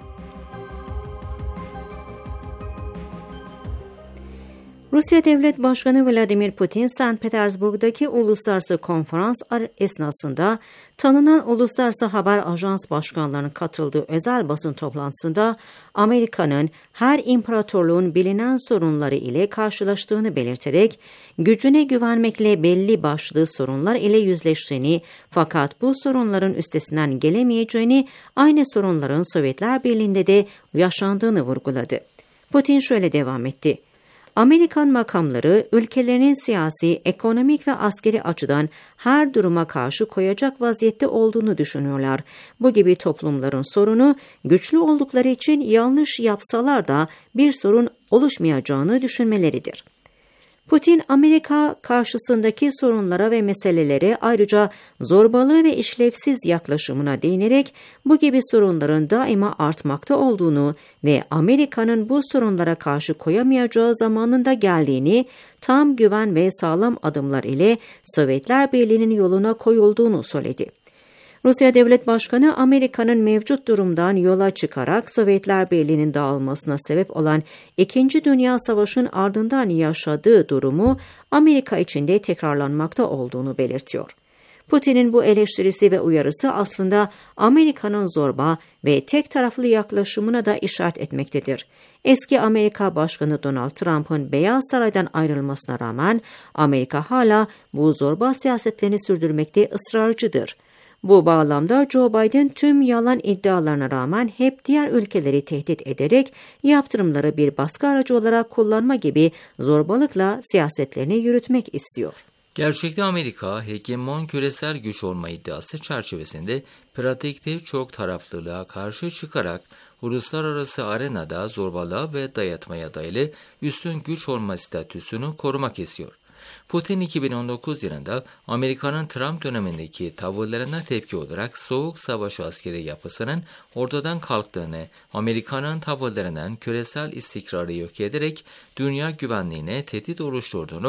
Rusya Devlet Başkanı Vladimir Putin, Sankt Petersburg'daki uluslararası konferans esnasında tanınan uluslararası haber ajans başkanlarının katıldığı özel basın toplantısında Amerika'nın her imparatorluğun bilinen sorunları ile karşılaştığını belirterek gücüne güvenmekle belli başlı sorunlar ile yüzleştiğini fakat bu sorunların üstesinden gelemeyeceğini, aynı sorunların Sovyetler Birliği'nde de yaşandığını vurguladı. Putin şöyle devam etti. Amerikan makamları ülkelerinin siyasi, ekonomik ve askeri açıdan her duruma karşı koyacak vaziyette olduğunu düşünüyorlar. Bu gibi toplumların sorunu güçlü oldukları için yanlış yapsalar da bir sorun oluşmayacağını düşünmeleridir. Putin, Amerika karşısındaki sorunlara ve meselelere ayrıca zorbalığı ve işlevsiz yaklaşımına değinerek bu gibi sorunların daima artmakta olduğunu ve Amerika'nın bu sorunlara karşı koyamayacağı zamanında geldiğini, tam güven ve sağlam adımlar ile Sovyetler Birliği'nin yoluna koyulduğunu söyledi. Rusya Devlet Başkanı, Amerika'nın mevcut durumdan yola çıkarak Sovyetler Birliği'nin dağılmasına sebep olan İkinci Dünya Savaşı'nın ardından yaşadığı durumu Amerika içinde tekrarlanmakta olduğunu belirtiyor. Putin'in bu eleştirisi ve uyarısı aslında Amerika'nın zorba ve tek taraflı yaklaşımına da işaret etmektedir. Eski Amerika Başkanı Donald Trump'ın Beyaz Saray'dan ayrılmasına rağmen Amerika hala bu zorba siyasetlerini sürdürmekte ısrarcıdır. Bu bağlamda Joe Biden tüm yalan iddialarına rağmen hep diğer ülkeleri tehdit ederek yaptırımları bir baskı aracı olarak kullanma gibi zorbalıkla siyasetlerini yürütmek istiyor. Gerçekte Amerika, hegemon küresel güç olma iddiası çerçevesinde pratikte çok taraflılığa karşı çıkarak uluslararası arenada zorbalığa ve dayatmaya dayalı üstün güç olma statüsünü korumak istiyor. Putin iki bin on dokuz yılında Amerika'nın Trump dönemindeki tavırlarına tepki olarak Soğuk Savaş askeri yapısının ortadan kalktığını, Amerika'nın tavırlarının küresel istikrarı yok ederek dünya güvenliğine tehdit oluşturduğunu,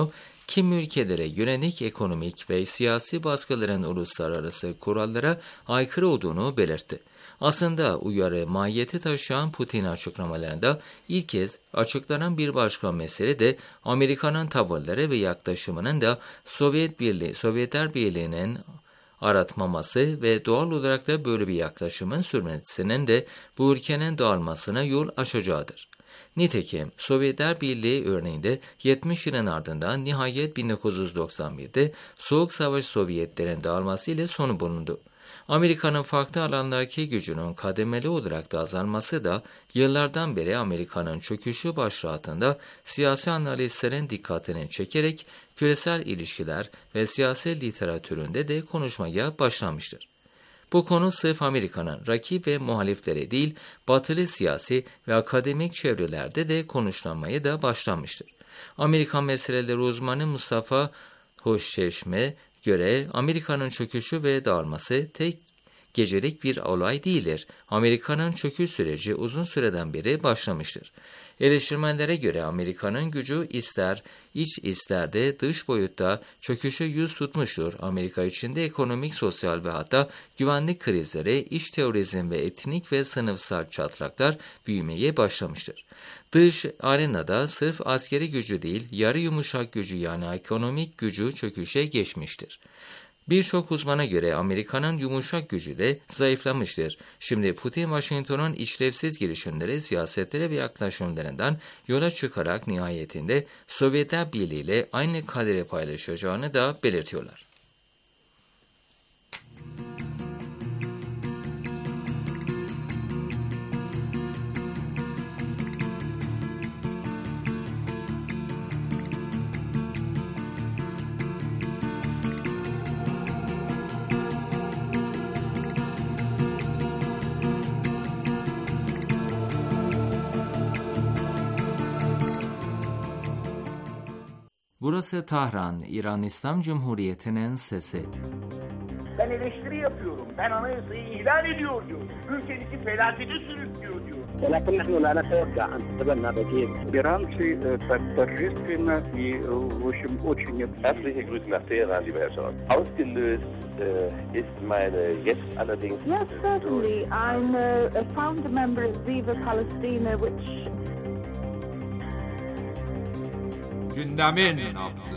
kimi ülkelere yönelik ekonomik ve siyasi baskıların uluslararası kurallara aykırı olduğunu belirtti. Aslında uyarı mahiyeti taşıyan Putin açıklamalarında ilk kez açıklanan bir başka mesele de Amerika'nın tavırları ve yaklaşımının da Sovyet Birliği, Sovyetler Birliği'nin aratmaması ve doğal olarak da böyle bir yaklaşımın sürmesinin de bu ülkenin dağılmasına yol açacağıdır. Nitekim Sovyetler Birliği örneğinde yetmiş yılın ardından nihayet bin dokuz yüz doksan birde Soğuk Savaş Sovyetlerin dağılması ile sonu bulundu. Amerika'nın farklı alanlardaki gücünün kademeli olarak da azalması da yıllardan beri Amerika'nın çöküşü başlığı altında siyasi analistlerin dikkatini çekerek küresel ilişkiler ve siyasi literatüründe de konuşmaya başlamıştır. Bu konu sırf Amerika'nın rakip ve muhalifleri değil, batılı siyasi ve akademik çevrelerde de konuşulmaya da başlanmıştır. Amerikan meseleleri uzmanı Mustafa Hoşçeşme göre Amerika'nın çöküşü ve dağılması tek gecelik bir olay değildir. Amerika'nın çöküş süreci uzun süreden beri başlamıştır. Eleştirmenlere göre Amerika'nın gücü ister iç ister de dış boyutta çöküşe yüz tutmuştur. Amerika içinde ekonomik, sosyal ve hatta güvenlik krizleri, iç terörizm ve etnik ve sınıfsal çatlaklar büyümeye başlamıştır. Dış arenada sırf askeri gücü değil, yarı yumuşak gücü yani ekonomik gücü çöküşe geçmiştir. Birçok uzmana göre Amerika'nın yumuşak gücü de zayıflamıştır. Şimdi Putin, Washington'un işlevsiz girişimleri, siyasetleri ve yaklaşımlarından yola çıkarak nihayetinde Sovyetler Birliği ile aynı kaderi paylaşacağını da belirtiyorlar. Burası Tahran, İran İslam Cumhuriyeti'nin sesi. Ben eleştiri yapıyorum. Ben anayasayı ihlal ediyor diyor. Ülkenizi felakete sürüklüyor diyor. ولكن نحن لا نتوقع أن تتبنى بديل. Иранцы торжественно и, в общем, очень... Herzliche Grüße nach Teheran, lieber Herr Scholz. Ausgelöst äh, ist meine jetzt allerdings... Yes, certainly. I'm a, a founder member of Viva Palestina, which... Gündemin nabzı.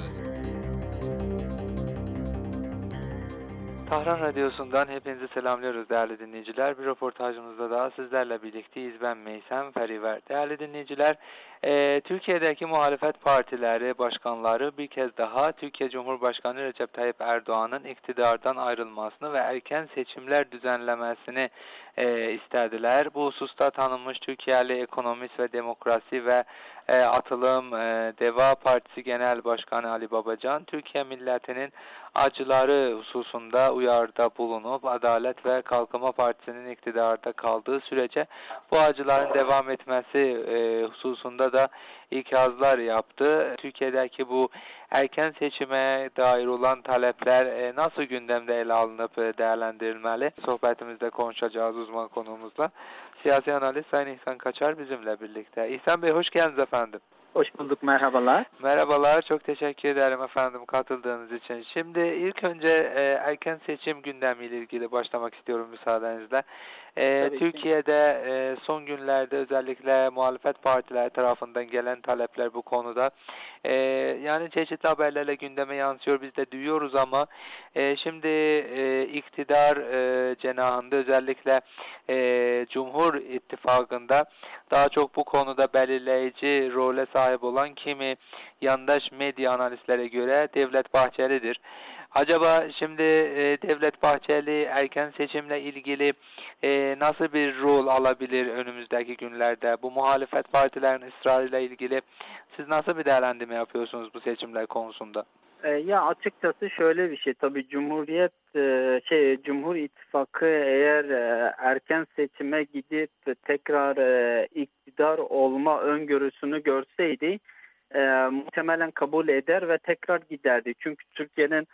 Tahran Radyosu'ndan hepinizi selamlıyoruz değerli dinleyiciler. Bir röportajımızda daha sizlerle birlikteyiz. Ben Meysem Feriver. Değerli dinleyiciler, e, Türkiye'deki muhalefet partileri, başkanları bir kez daha Türkiye Cumhurbaşkanı Recep Tayyip Erdoğan'ın iktidardan ayrılmasını ve erken seçimler düzenlemesini e, istediler. Bu hususta tanınmış Türkiye'li ekonomist ve demokrasi ve e, atılım e, Deva Partisi Genel Başkanı Ali Babacan, Türkiye milletinin acıları hususunda uyarıda bulunup Adalet ve Kalkınma Partisi'nin iktidarda kaldığı sürece bu acıların devam etmesi e, hususunda da ikazlar yaptı. Türkiye'deki bu erken seçime dair olan talepler e, nasıl gündemde ele alınıp e, değerlendirilmeli? Sohbetimizde konuşacağız uzman konuğumuzla. Siyasi analist Sayın İhsan Kaçar bizimle birlikte. İhsan Bey hoş geldiniz efendim. Hoş bulduk, merhabalar. Merhabalar, çok teşekkür ederim efendim katıldığınız için. Şimdi ilk önce e, erken seçim gündemiyle ilgili başlamak istiyorum müsaadenizle. E, Türkiye'de e, son günlerde özellikle muhalefet partileri tarafından gelen talepler bu konuda. E, yani çeşitli haberlerle gündeme yansıyor, biz de duyuyoruz ama e, şimdi e, iktidar e, cenahında özellikle e, Cumhur İttifakı'nda daha çok bu konuda belirleyici role sahip olan kimi yandaş medya analistlere göre Devlet Bahçeli'dir. Acaba şimdi e, Devlet Bahçeli erken seçimle ilgili e, nasıl bir rol alabilir önümüzdeki günlerde? Bu muhalefet partilerinin ısrarıyla ilgili siz nasıl bir değerlendirme yapıyorsunuz bu seçimler konusunda? E, ya açıkçası şöyle bir şey, tabii Cumhuriyet e, şey Cumhur İttifakı eğer e, erken seçime gidip tekrar e, iktidar olma öngörüsünü görseydi e, muhtemelen kabul eder ve tekrar giderdi. Çünkü Türkiye'nin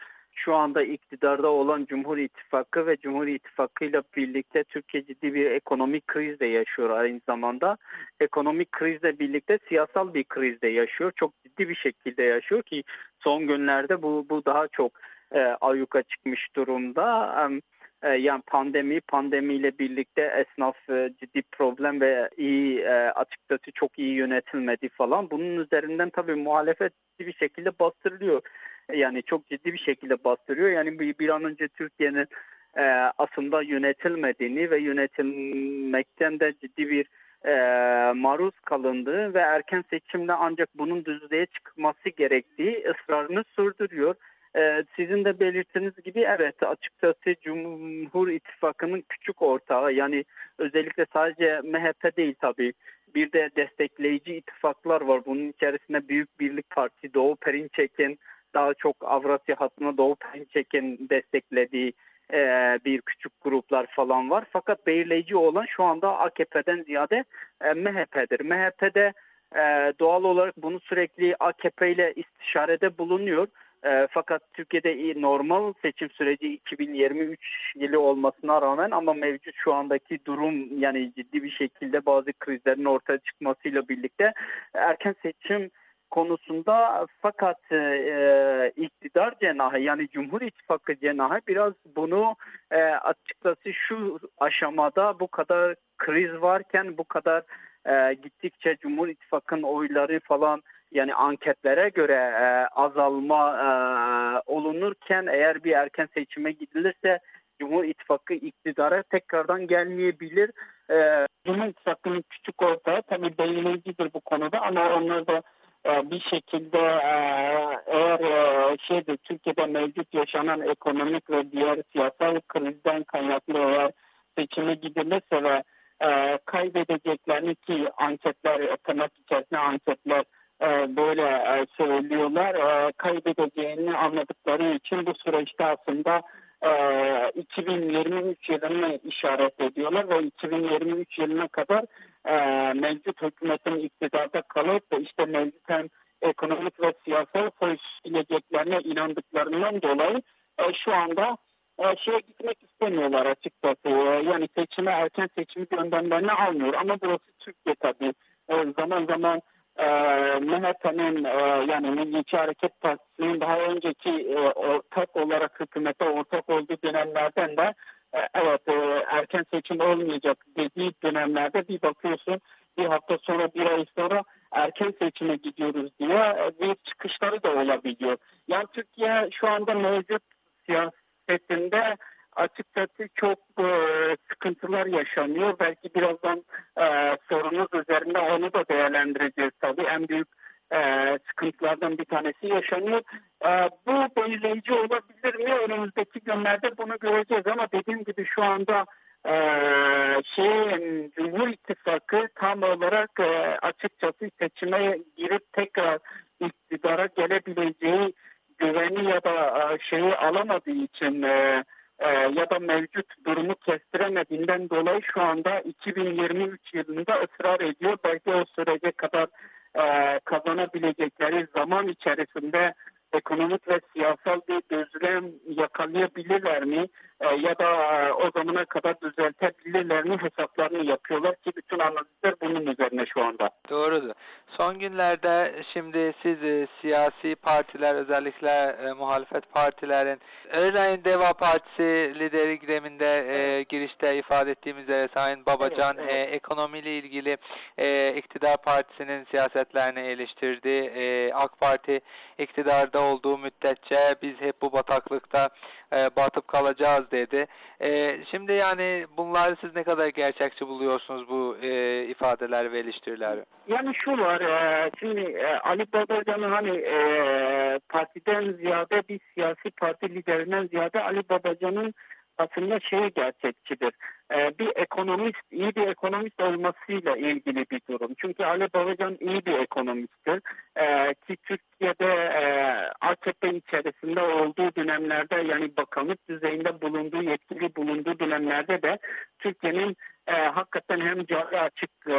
şu anda iktidarda olan Cumhur İttifakı ve Cumhur İttifakı ile birlikte Türkiye ciddi bir ekonomik kriz de yaşıyor aynı zamanda. Ekonomik krizle birlikte siyasal bir kriz de yaşıyor. Çok ciddi bir şekilde yaşıyor ki son günlerde bu bu daha çok e, ayyuka çıkmış durumda. E, yani pandemi, pandemiyle birlikte esnaf e, ciddi problem ve iyi e, açıkçası çok iyi yönetilmedi falan. Bunun üzerinden tabii muhalefet ciddi bir şekilde bastırılıyor. Yani çok ciddi bir şekilde bastırıyor. Yani bir, bir an önce Türkiye'nin e, aslında yönetilmediğini ve yönetilmekten de ciddi bir e, maruz kalındığı ve erken seçimle ancak bunun düzlüğe çıkması gerektiği ısrarını sürdürüyor. E, sizin de belirttiğiniz gibi evet açıkçası Cumhur İttifakı'nın küçük ortağı yani özellikle sadece M H P değil tabii. Bir de destekleyici ittifaklar var. Bunun içerisinde Büyük Birlik Partisi, Doğu Perinçek'in daha çok Avrasya hattına Doğu Perinçek'in desteklediği e, bir küçük gruplar falan var. Fakat belirleyici olan şu anda A K P'den ziyade e, M H P'dir. M H P'de e, doğal olarak bunu sürekli A K P ile istişarede bulunuyor. E, fakat Türkiye'de normal seçim süreci iki bin yirmi üç yılı olmasına rağmen ama mevcut şu andaki durum yani ciddi bir şekilde bazı krizlerin ortaya çıkmasıyla birlikte erken seçim konusunda fakat e, iktidar cenahı yani Cumhur İttifakı cenahı biraz bunu e, açıkçası şu aşamada bu kadar kriz varken bu kadar e, gittikçe Cumhur İttifakı'nın oyları falan yani anketlere göre e, azalma e, olunurken eğer bir erken seçime gidilirse Cumhur İttifakı iktidara tekrardan gelmeyebilir. E, Cumhur İttifakı'nın küçük ortağı tabii belirleyicidir bu konuda ama onlar da bir şekilde eğer şeyde Türkiye'de mevcut yaşanan ekonomik ve diğer siyasal krizden kaynaklı eğer seçime gidilirse ve kaybedeceklerini ki anketler tırnak içerisinde anketler böyle söylüyorlar kaybedeceğini anladıkları için bu süreçte aslında iki bin yirmi üç yılını işaret ediyorlar ve iki bin yirmi üç yılına kadar e, mevcut hükümetin iktidarda kalıp da işte mevcut hem ekonomik ve siyasal sonuçlayacaklarına inandıklarından dolayı e, şu anda e, şeye gitmek istemiyorlar açıkçası. E, yani seçime erken seçim gündemlerini almıyor ama burası Türkiye tabii. E, zaman zaman e, M H P'nin e, yani Milliyetçi Hareket Partisi'nin daha önceki e, ortak olarak hükümete ortak olduğu dönemlerden de e, evet e, erken seçim olmayacak dediği dönemlerde bir bakıyorsun bir hafta sonra bir ay sonra erken seçime gidiyoruz diye e, bir çıkışları da olabiliyor. Yani Türkiye şu anda mevcut siyasetinde açıkçası çok e, sıkıntılar yaşanıyor. Belki birazdan e, sorunuz üzerinde onu da değerlendireceğiz tabii. En büyük e, sıkıntılardan bir tanesi yaşanıyor. E, bu belirleyici olabilir mi? Önümüzdeki günlerde bunu göreceğiz ama dediğim gibi şu anda e, şey Cumhur İttifakı tam olarak e, açıkçası seçime girip tekrar iktidara gelebileceği güveni ya da e, şeyi alamadığı için e, Ee, ya da mevcut durumu kestiremediğinden dolayı şu anda iki bin yirmi üç yılında ısrar ediyor. Belki o sürece kadar e, kazanabilecekleri zaman içerisinde ekonomik ve siyasal bir düzlem yakalayabilirler mi? E, ya da e, o zamana kadar düzeltebilirler mi hesaplarını yapıyorlar ki bütün analizler bunun üzerine şu anda. Doğrudur. Son günlerde şimdi siz e, siyasi partiler özellikle e, muhalefet partilerin örneğin Deva Partisi lideri greminde e, girişte ifade ettiğimiz üzere Sayın Babacan evet, evet. E, ekonomiyle ilgili e, iktidar partisinin siyasetlerini eleştirdi. E, AK Parti iktidarda olduğu müddetçe biz hep bu bataklıkta e, batıp kalacağız dedi. E, şimdi yani bunları siz ne kadar gerçekçi buluyorsunuz bu e, ifadeler ve eleştiriler? Yani şu var, e, şimdi e, Ali Babacan'ın hani e, partiden ziyade bir siyasi parti liderinden ziyade Ali Babacan'ın aslında şeyi gerçekçidir. Ee, bir ekonomist, iyi bir ekonomist olmasıyla ilgili bir durum. Çünkü Ali Babacan iyi bir ekonomisttir. Ee, ki Türkiye'de e, A K P içerisinde olduğu dönemlerde yani bakanlık düzeyinde bulunduğu, yetkili bulunduğu dönemlerde de Türkiye'nin e, hakikaten hem cari açık e,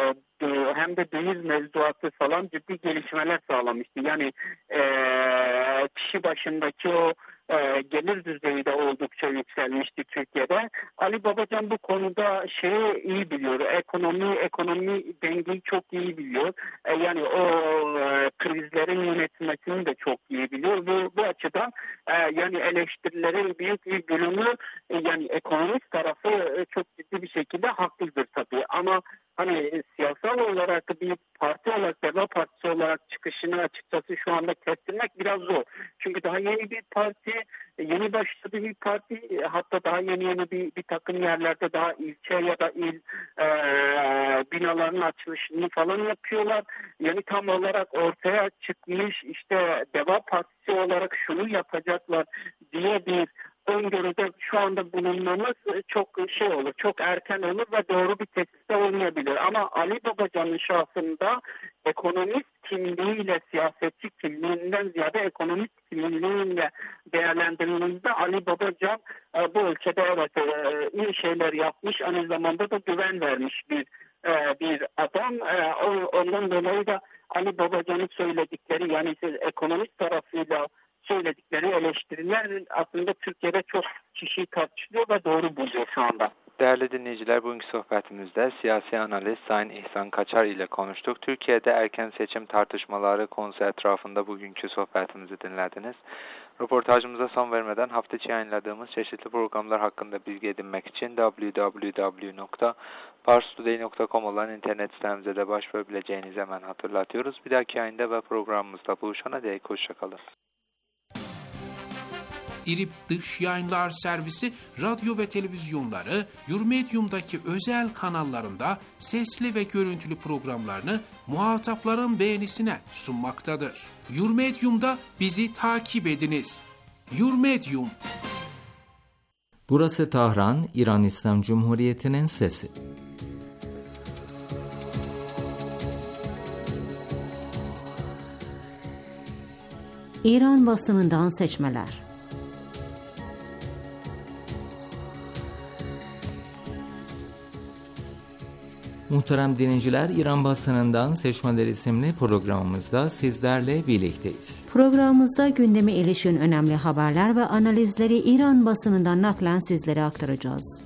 hem de döviz mevduatı falan ciddi gelişmeler sağlamıştı. Yani e, kişi başındaki o e, gelir düzeyi de oldukça yükselmişti Türkiye'de. Ali Babacan bu konuda şeyi iyi biliyor. Ekonomi ekonomi dengeyi çok iyi biliyor. E, yani o e, krizlerin yönetmesini de çok iyi biliyor. Bu, bu açıdan e, yani eleştirilerin büyük bir bölümü e, yani ekonomist tarafı e, çok ciddi bir şekilde haklıdır tabii. Ama hani siyasal olarak bir parti olarak, Deva Partisi olarak çıkışını açıkçası şu anda kestirmek biraz zor. Çünkü daha yeni bir parti, yeni başladı bir parti, hatta daha yeni yeni bir, bir takım yerlerde daha ilçe ya da il e, binaların açılışını falan yapıyorlar. Yani tam olarak ortaya çıkmış işte Deva Partisi olarak şunu yapacaklar diye bir öngörüde şu anda bulunmamız çok şey olur, çok erken olur ve doğru bir tespit olmayabilir. Ama Ali Babacan'ın şahsında ekonomist kimliğiyle, siyasetçi kimliğinden ziyade ekonomist kimliğiyle değerlendirildiğinde Ali Babacan bu ülkede evet iyi şeyler yapmış, aynı zamanda da güven vermiş bir bir adam. Ondan dolayı da Ali Babacan'ın söyledikleri, yani ekonomist tarafıyla söyledikleri eleştiriler aslında Türkiye'de çok kişi tartışılıyor ve doğru buluyor şu anda. Değerli dinleyiciler, bugünkü sohbetimizde siyasi analist Sayın İhsan Kaçar ile konuştuk. Türkiye'de erken seçim tartışmaları konusu etrafında bugünkü sohbetimizi dinlediniz. Röportajımıza son vermeden hafta içi yayınladığımız çeşitli programlar hakkında bilgi edinmek için double-u double-u double-u nokta pars today nokta com olan internet sitemize de başvurabileceğinizi hemen hatırlatıyoruz. Bir dahaki yayında ve programımızda buluşana dek hoşçakalın. İrip Dış Yayınlar Servisi radyo ve televizyonları Yurmedyum'daki özel kanallarında sesli ve görüntülü programlarını muhatapların beğenisine sunmaktadır. Yurmedyum'da bizi takip ediniz. Yurmedyum. Burası Tahran, İran İslam Cumhuriyeti'nin sesi. İran basınından seçmeler. Muhterem dinleyiciler, İran basınından Seçmeler isimli programımızda sizlerle birlikteyiz. Programımızda gündeme ilişkin önemli haberler ve analizleri İran basınından naklen sizlere aktaracağız.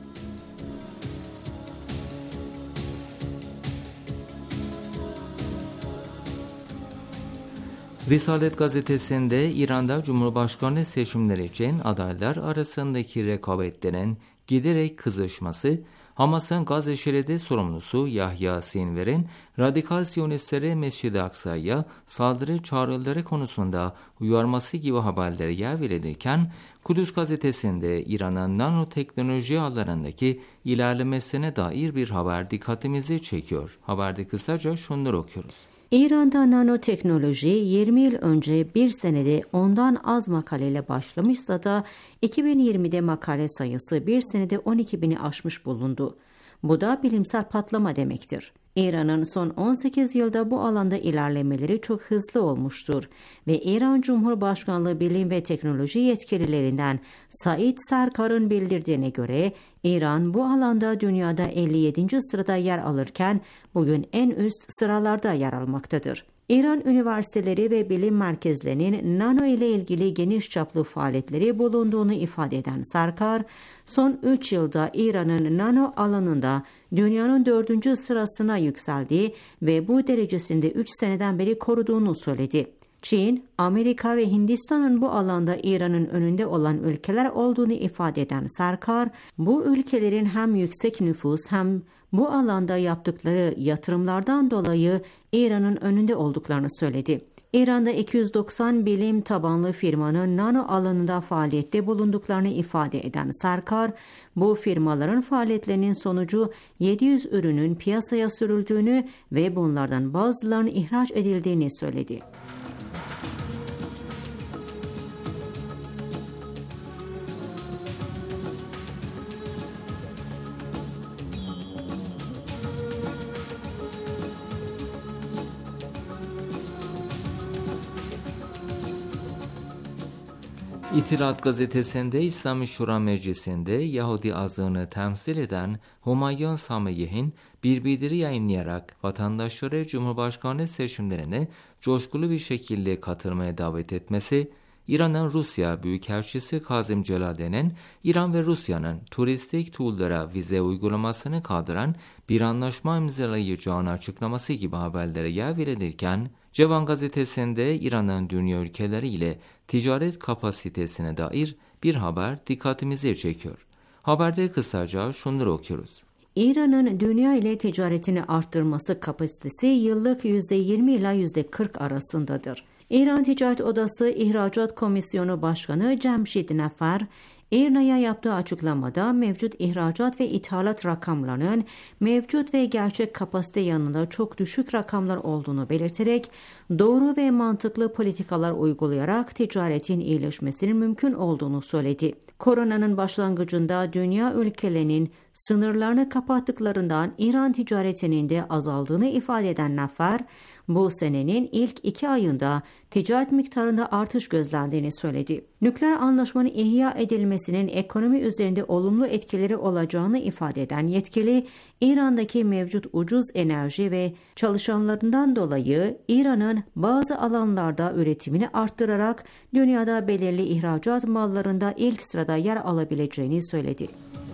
Risalet gazetesinde İran'da Cumhurbaşkanlığı seçimleri için adaylar arasındaki rekabetlerin giderek kızışması, Hamas'ın Gazze şeridi sorumlusu Yahya Sinver'in radikal Siyonistlere Mescid-i Aksa'ya saldırı çağrıları konusunda uyarması gibi haberleri yer verilirken, Kudüs gazetesinde İran'ın nanoteknoloji alanındaki ilerlemesine dair bir haber dikkatimizi çekiyor. Haberde kısaca şunları okuyoruz. İran'da nanoteknoloji yirmi yıl önce bir senede ondan az makaleyle başlamışsa da iki bin yirmide makale sayısı bir senede on iki bini aşmış bulundu. Bu da bilimsel patlama demektir. İran'ın son on sekiz yılda bu alanda ilerlemeleri çok hızlı olmuştur ve İran Cumhurbaşkanlığı Bilim ve Teknoloji yetkililerinden Said Sarkar'ın bildirdiğine göre İran bu alanda dünyada elli yedinci sırada yer alırken bugün en üst sıralarda yer almaktadır. İran üniversiteleri ve bilim merkezlerinin nano ile ilgili geniş çaplı faaliyetleri bulunduğunu ifade eden Sarkar, son üç yılda İran'ın nano alanında dünyanın dördüncü sırasına yükseldiği ve bu derecesinde üç seneden beri koruduğunu söyledi. Çin, Amerika ve Hindistan'ın bu alanda İran'ın önünde olan ülkeler olduğunu ifade eden Sarkar, bu ülkelerin hem yüksek nüfus hem bu alanda yaptıkları yatırımlardan dolayı İran'ın önünde olduklarını söyledi. İran'da iki yüz doksan bilim tabanlı firmanın nano alanında faaliyette bulunduklarını ifade eden Sarkar, bu firmaların faaliyetlerinin sonucu yedi yüz ürünün piyasaya sürüldüğünü ve bunlardan bazılarının ihraç edildiğini söyledi. İtirat gazetesinde İslami Şura Meclisi'nde Yahudi azığını temsil eden Humayun Samiyeh'in bir bildiri yayınlayarak vatandaşları Cumhurbaşkanlığı seçimlerine coşkulu bir şekilde katılmaya davet etmesi, İran'ın Rusya Büyükelçisi Kazım Celaden'in İran ve Rusya'nın turistik turlara vize uygulamasını kaldıran bir anlaşma imzalayacağını açıklaması gibi haberlere yer verilirken, Cevan gazetesinde İran'ın dünya ülkeleriyle ticaret kapasitesine dair bir haber dikkatimizi çekiyor. Haberde kısaca şunları okuyoruz. İran'ın dünya ile ticaretini arttırması kapasitesi yıllık yüzde yirmi ila yüzde kırk arasındadır. İran Ticaret Odası İhracat Komisyonu Başkanı Cemşid Nefer, İRNA'ya yaptığı açıklamada mevcut ihracat ve ithalat rakamlarının mevcut ve gerçek kapasite yanında çok düşük rakamlar olduğunu belirterek doğru ve mantıklı politikalar uygulayarak ticaretin iyileşmesinin mümkün olduğunu söyledi. Koronanın başlangıcında dünya ülkelerinin sınırlarını kapattıklarından İran ticaretinin de azaldığını ifade eden Nefer, bu senenin ilk iki ayında ticaret miktarında artış gözlendiğini söyledi. Nükleer anlaşmanın ihya edilmesinin ekonomi üzerinde olumlu etkileri olacağını ifade eden yetkili, İran'daki mevcut ucuz enerji ve çalışanlarından dolayı İran'ın bazı alanlarda üretimini arttırarak dünyada belirli ihracat mallarında ilk sırada yer alabileceğini söyledi.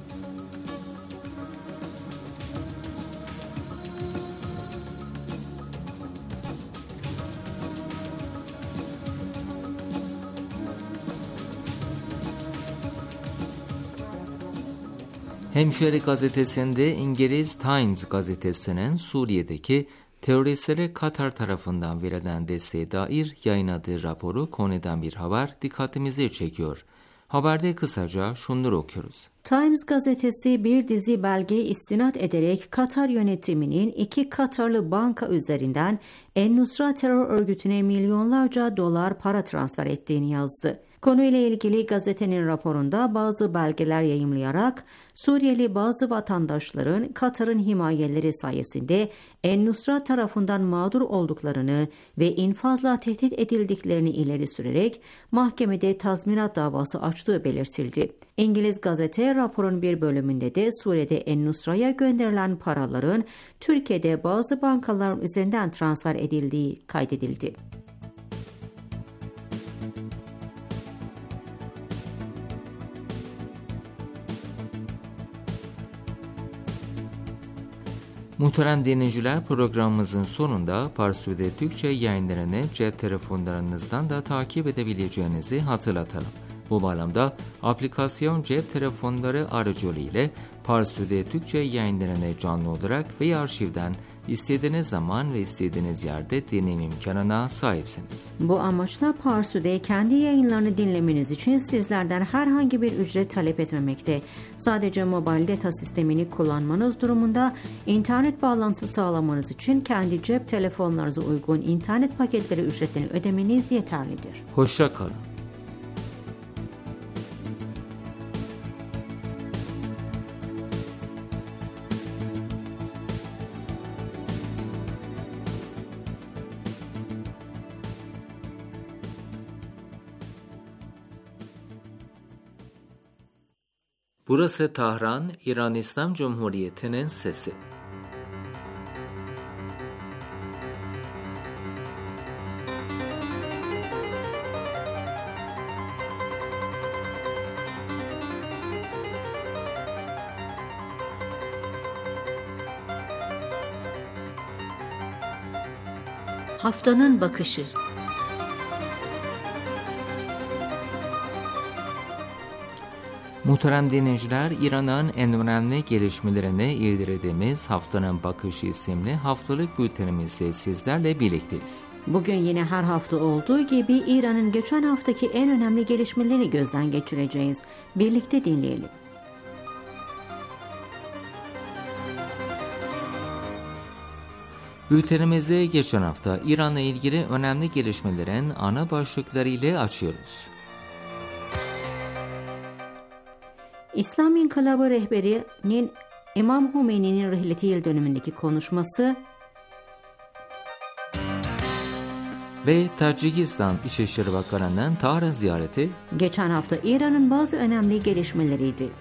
Hemşehri gazetesinde İngiliz Times gazetesinin Suriye'deki teröristlere Katar tarafından verilen desteğe dair yayınladığı raporu konu eden bir haber dikkatimizi çekiyor. Haberde kısaca şunları okuyoruz. Times gazetesi bir dizi belgeye istinad ederek Katar yönetiminin iki Katarlı banka üzerinden En-Nusra terör örgütüne milyonlarca dolar para transfer ettiğini yazdı. Konuyla ilgili gazetenin raporunda bazı belgeler yayımlayarak Suriyeli bazı vatandaşların Katar'ın himayeleri sayesinde En-Nusra tarafından mağdur olduklarını ve infazla tehdit edildiklerini ileri sürerek mahkemede tazminat davası açtığı belirtildi. İngiliz gazete raporun bir bölümünde de Suriye'de En-Nusra'ya gönderilen paraların Türkiye'de bazı bankaların üzerinden transfer edildiği kaydedildi. Muhterem dinleyiciler, programımızın sonunda Parsu'da Türkçe yayınlarını cep telefonlarınızdan da takip edebileceğinizi hatırlatalım. Bu bağlamda aplikasyon cep telefonları aracılığıyla Parsu'da Türkçe yayınlarını canlı olarak veya arşivden istediğiniz zaman ve istediğiniz yerde dinleme imkanına sahipsiniz. Bu amaçla Parsu'da kendi yayınlarını dinlemeniz için sizlerden herhangi bir ücret talep etmemekte. Sadece mobil data sistemini kullanmanız durumunda internet bağlantısı sağlamanız için kendi cep telefonlarınıza uygun internet paketleri ücretlerini ödemeniz yeterlidir. Hoşça kalın. Burası Tahran, İran İslam Cumhuriyeti'nin sesi. Haftanın bakışı. Muhterem dinleyiciler, İran'ın en önemli gelişmelerine ildirdiğimiz Haftanın Bakışı isimli haftalık bültenimizde sizlerle birlikteyiz. Bugün yine her hafta olduğu gibi İran'ın geçen haftaki en önemli gelişmelerini gözden geçireceğiz. Birlikte dinleyelim. Bültenimizi geçen hafta İran'la ilgili önemli gelişmelerin ana başlıkları ile açıyoruz. İslam İnkılabı rehberinin İmam Hümeyni'nin rihleti yıl dönümündeki konuşması ve Tacikistan İçişleri Bakanı'nın Tahran ziyareti geçen hafta İran'ın bazı önemli gelişmeleriydi.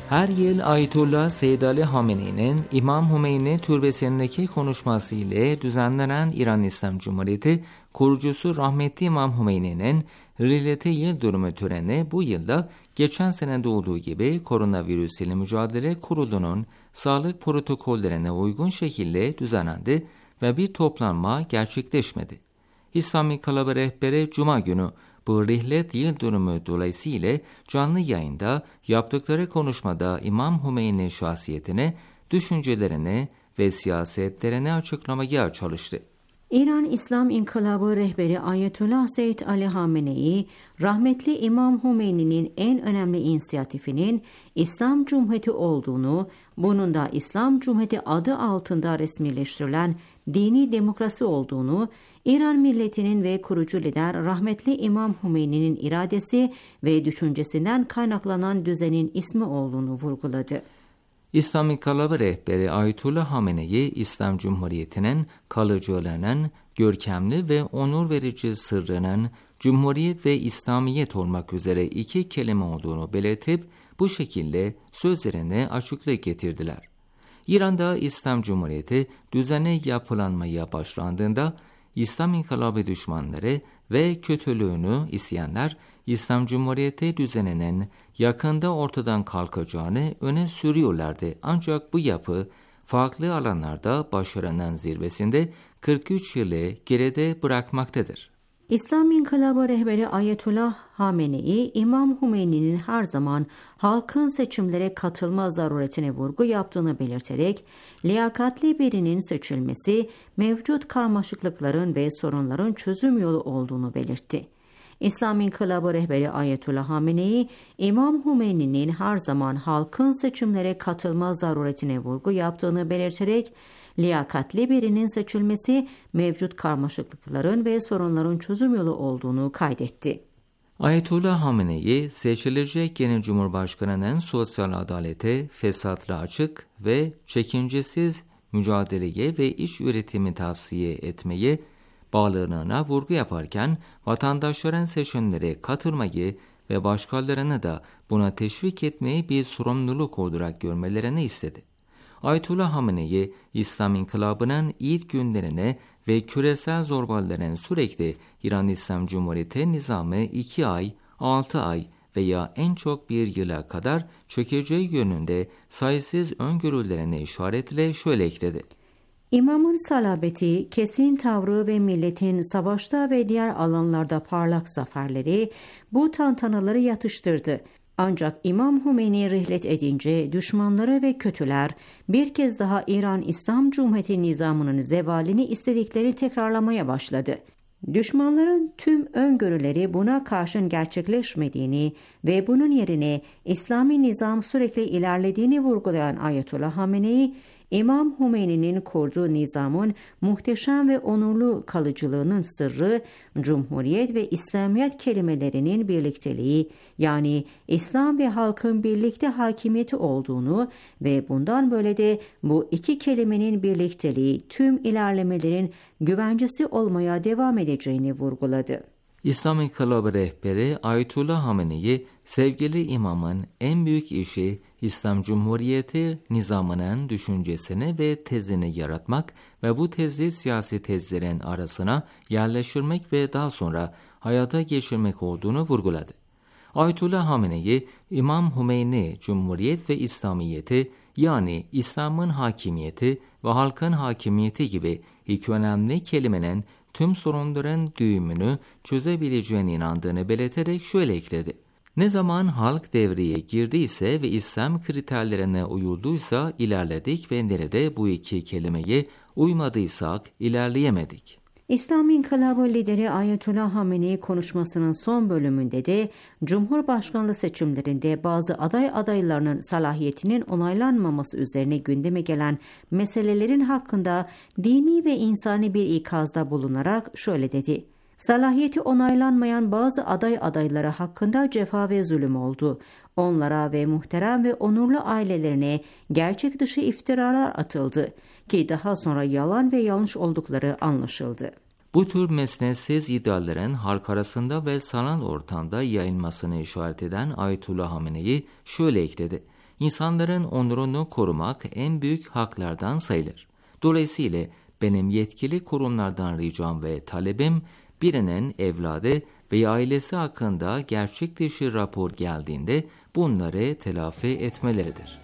Her yıl Ayetullah Seyyid Ali Hamene'nin İmam Hümeyni türbesindeki konuşması ile düzenlenen İran İslam Cumhuriyeti kurucusu rahmetli İmam Hümeyni'nin Rihleti Yıl Dönümü töreni bu yılda geçen sene olduğu gibi koronavirüs ile mücadele kurulunun sağlık protokollerine uygun şekilde düzenlendi ve bir toplanma gerçekleşmedi. İslami Kalaba rehberi Cuma günü bu Rihlet Yıl Dönümü dolayısıyla canlı yayında yaptıkları konuşmada İmam Hümeyni şahsiyetini, düşüncelerini ve siyasetlerini açıklamaya çalıştı. İran İslam İnkılabı rehberi Ayetullah Seyyid Ali Hamenei, rahmetli İmam Hümeyni'nin en önemli inisiyatifinin İslam Cumhuriyeti olduğunu, bunun da İslam Cumhuriyeti adı altında resmileştirilen dini demokrasi olduğunu, İran milletinin ve kurucu lider rahmetli İmam Hümeyni'nin iradesi ve düşüncesinden kaynaklanan düzenin ismi olduğunu vurguladı. İslam İnkılabı rehberi Ayetullah Hamenei, İslam Cumhuriyeti'nin kalıcılığının, görkemli ve onur verici sırrının Cumhuriyet ve İslamiyet olmak üzere iki kelime olduğunu belirtip bu şekilde sözlerine açıklık getirdiler. İran'da İslam Cumhuriyeti düzene yapılanmaya başlandığında İslam İnkılabı düşmanları ve kötülüğünü isteyenler İslam Cumhuriyeti düzeninin yakında ortadan kalkacağını öne sürüyorlardı. Ancak bu yapı farklı alanlarda başarının zirvesinde kırk üç yılı geride bırakmaktadır. İslam İnkılabı rehberi Ayetullah Hamenei, İmam Hümeyni'nin her zaman halkın seçimlere katılma zaruretine vurgu yaptığını belirterek, liyakatli birinin seçilmesi, mevcut karmaşıklıkların ve sorunların çözüm yolu olduğunu belirtti. İslam İnkılabı rehberi Ayetullah Hamenei, İmam Hümeyni'nin her zaman halkın seçimlere katılma zaruretine vurgu yaptığını belirterek, liyakatli birinin seçilmesi, mevcut karmaşıklıkların ve sorunların çözüm yolu olduğunu kaydetti. Ayetullah Hamenei, seçilecek yeni Cumhurbaşkanı'nın sosyal adalete, fesatla açık ve çekincesiz mücadeleye ve iş üretimi tavsiye etmeyi, bağlılığına vurgu yaparken vatandaşların seçimlere katılmayı ve başkalarını da buna teşvik etmeyi bir sorumluluk olarak görmelerini istedi. Ayetullah Hamenei, İslam İnkılabı'nın ilk günlerine ve küresel zorbaların sürekli İran İslam Cumhuriyeti nizamı iki ay, altı ay veya en çok bir yıla kadar çökeceği yönünde sayısız öngörülerine işaretle şöyle ekledi. İmamın salabeti, kesin tavrı ve milletin savaşta ve diğer alanlarda parlak zaferleri bu tantanaları yatıştırdı. Ancak İmam Hümeyni rihlet edince düşmanları ve kötüler bir kez daha İran İslam Cumhuriyeti nizamının zevalini istedikleri tekrarlamaya başladı. Düşmanların tüm öngörüleri buna karşın gerçekleşmediğini ve bunun yerine İslami nizam sürekli ilerlediğini vurgulayan Ayetullah Hamenei, İmam Hümeyni'nin kurduğu nizamın muhteşem ve onurlu kalıcılığının sırrı, Cumhuriyet ve İslamiyet kelimelerinin birlikteliği, yani İslam ve halkın birlikte hakimiyeti olduğunu ve bundan böyle de bu iki kelimenin birlikteliği tüm ilerlemelerin güvencesi olmaya devam edeceğini vurguladı. İslam İnkılabı rehberi Ayetullah Hamenei, sevgili imamın en büyük işi İslam Cumhuriyeti nizamının düşüncesini ve tezini yaratmak ve bu tezi siyasi tezlerin arasına yerleştirmek ve daha sonra hayata geçirmek olduğunu vurguladı. Ayetullah Hamenei, İmam Hümeyni Cumhuriyet ve İslamiyeti, yani İslam'ın hakimiyeti ve halkın hakimiyeti gibi iki önemli kelimenin tüm sorunların düğümünü çözebileceğine inandığını belirterek şöyle ekledi. Ne zaman halk devreye girdiyse ve İslam kriterlerine uyulduysa ilerledik ve nerede bu iki kelimeye uymadıysak ilerleyemedik. İslam İnkılabı lideri Ayetullah Hamenei konuşmasının son bölümünde de Cumhurbaşkanlığı seçimlerinde bazı aday adaylarının salahiyetinin onaylanmaması üzerine gündeme gelen meselelerin hakkında dini ve insani bir ikazda bulunarak şöyle dedi. Salahiyeti onaylanmayan bazı aday adayları hakkında cefa ve zulüm oldu. Onlara ve muhterem ve onurlu ailelerine gerçek dışı iftiralar atıldı ki daha sonra yalan ve yanlış oldukları anlaşıldı. Bu tür mesnetsiz iddiaların halk arasında ve sanal ortamda yayılmasını işaret eden Ayetullah Hamenei şöyle ekledi. insanların onurunu korumak en büyük haklardan sayılır. Dolayısıyla benim yetkili kurumlardan ricam ve talebim, birinin evladı ve ailesi hakkında gerçek dışı rapor geldiğinde bunları telafi etmeleridir.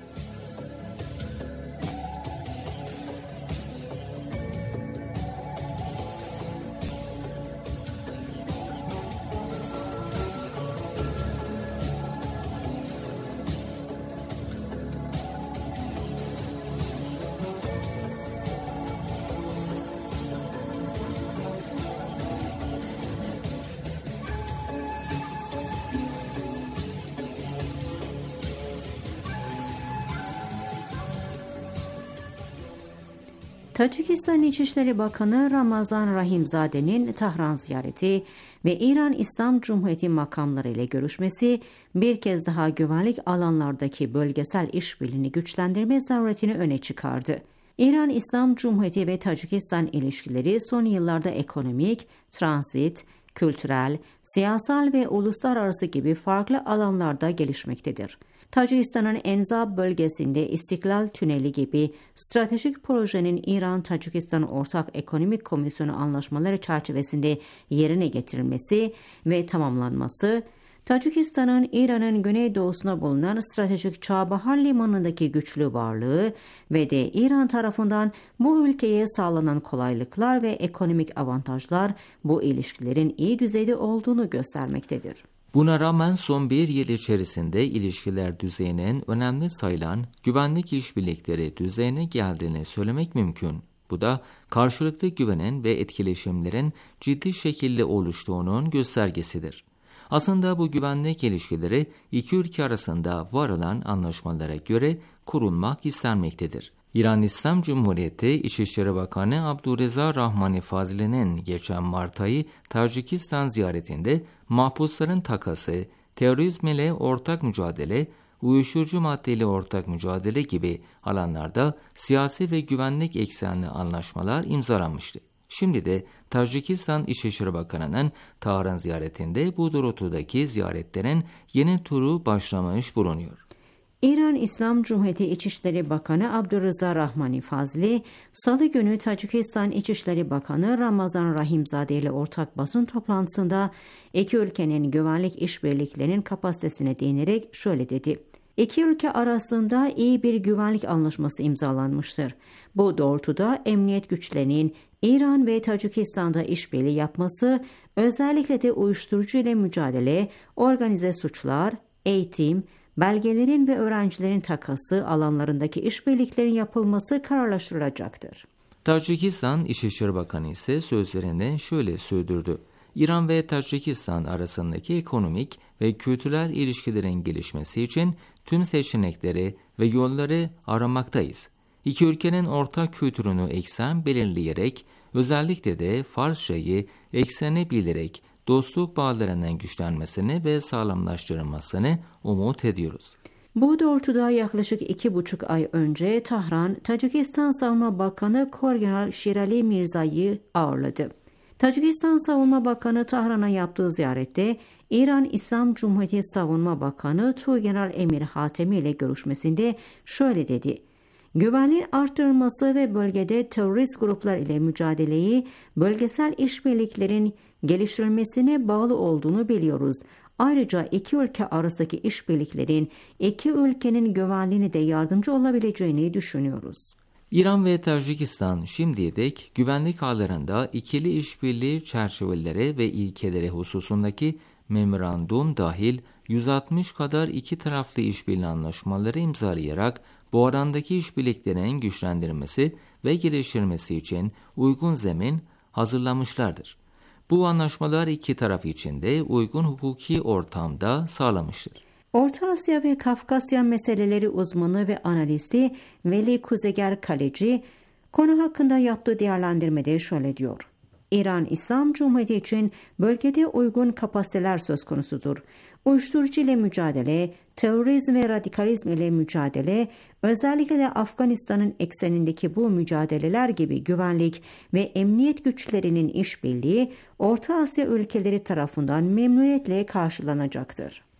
Tacikistan İçişleri Bakanı Ramazan Rahimzade'nin Tahran ziyareti ve İran İslam Cumhuriyeti makamları ile görüşmesi bir kez daha güvenlik alanlardaki bölgesel işbirliğini güçlendirme zaruretini öne çıkardı. İran İslam Cumhuriyeti ve Tacikistan ilişkileri son yıllarda ekonomik, transit, kültürel, siyasal ve uluslararası gibi farklı alanlarda gelişmektedir. Tacikistan'ın Enzab bölgesinde İstiklal Tüneli gibi stratejik projenin İran-Tacikistan Ortak Ekonomik Komisyonu anlaşmaları çerçevesinde yerine getirilmesi ve tamamlanması, Tacikistan'ın İran'ın güneydoğusuna bulunan stratejik Çabahar Limanı'ndaki güçlü varlığı ve de İran tarafından bu ülkeye sağlanan kolaylıklar ve ekonomik avantajlar bu ilişkilerin iyi düzeyde olduğunu göstermektedir. Buna rağmen son bir yıl içerisinde ilişkiler düzeyinin önemli sayılan güvenlik işbirlikleri düzeyine geldiğini söylemek mümkün. Bu da karşılıklı güvenin ve etkileşimlerin ciddi şekilde oluştuğunun göstergesidir. Aslında bu güvenlik ilişkileri iki ülke arasında varılan anlaşmalara göre kurulmak istenmektedir. İran İslam Cumhuriyeti İçişleri Bakanı Abdurreza Rahmani Fazli'nin geçen Mart ayı Tacikistan ziyaretinde mahpusların takası, terörizmle ortak mücadele, uyuşturucu maddeyle ortak mücadele gibi alanlarda siyasi ve güvenlik eksenli anlaşmalar imzalanmıştı. Şimdi de Tacikistan İçişleri Bakanı'nın Tahran ziyaretinde bu doğrultudaki ziyaretlerin yeni turu başlamış bulunuyor. İran İslam Cumhuriyeti İçişleri Bakanı Abdurreza Rahmani Fazli, Salı günü Tacikistan İçişleri Bakanı Ramazan Rahimzade ile ortak basın toplantısında iki ülkenin güvenlik işbirliklerinin kapasitesine değinerek şöyle dedi. İki ülke arasında iyi bir güvenlik anlaşması imzalanmıştır. Bu doğrultuda emniyet güçlerinin İran ve Tacikistan'da işbirliği yapması, özellikle de uyuşturucu ile mücadele, organize suçlar, eğitim, belgelerin ve öğrencilerin takası alanlarındaki işbirliklerin yapılması kararlaştırılacaktır. Tacikistan İçişleri Bakanı ise sözlerinde şöyle sürdürdü. İran ve Tacikistan arasındaki ekonomik ve kültürel ilişkilerin gelişmesi için tüm seçenekleri ve yolları aramaktayız. İki ülkenin ortak kültürünü eksen belirleyerek, özellikle de Farsçayı ekseni bilerek dostluk bağlarının güçlenmesini ve sağlamlaştırılmasını umut ediyoruz. Bu doğrultuda yaklaşık iki buçuk ay önce Tahran, Tacikistan Savunma Bakanı Korgeneral Şirali Mirza'yı ağırladı. Tacikistan Savunma Bakanı Tahran'a yaptığı ziyarette İran İslam Cumhuriyeti Savunma Bakanı Tuğgeneral Emir Hatemi ile görüşmesinde şöyle dedi. Güvenliğin artırılması ve bölgede terörist gruplar ile mücadeleyi bölgesel işbirliklerin geliştirilmesine bağlı olduğunu biliyoruz. Ayrıca iki ülke arasındaki işbirliklerin iki ülkenin güvenliğine de yardımcı olabileceğini düşünüyoruz. İran ve Tacikistan şimdiye dek güvenlik ağlarında ikili işbirliği çerçeveleri ve ilkeleri hususundaki memorandum dahil yüz altmış kadar iki taraflı işbirliği anlaşmaları imzalayarak bu arandaki işbirliklerin güçlendirilmesi ve geliştirilmesi için uygun zemin hazırlamışlardır. Bu anlaşmalar iki taraf için de uygun hukuki ortamda sağlamıştır. Orta Asya ve Kafkasya meseleleri uzmanı ve analisti Veli Kuzeger Kaleci, konu hakkında yaptığı değerlendirmede şöyle diyor. İran İslam Cumhuriyeti için bölgede uygun kapasiteler söz konusudur. Uyuşturucu ile mücadele, terörizm ve radikalizm ile mücadele, özellikle de Afganistan'ın eksenindeki bu mücadeleler gibi güvenlik ve emniyet güçlerinin işbirliği Orta Asya ülkeleri tarafından memnuniyetle karşılanacaktır.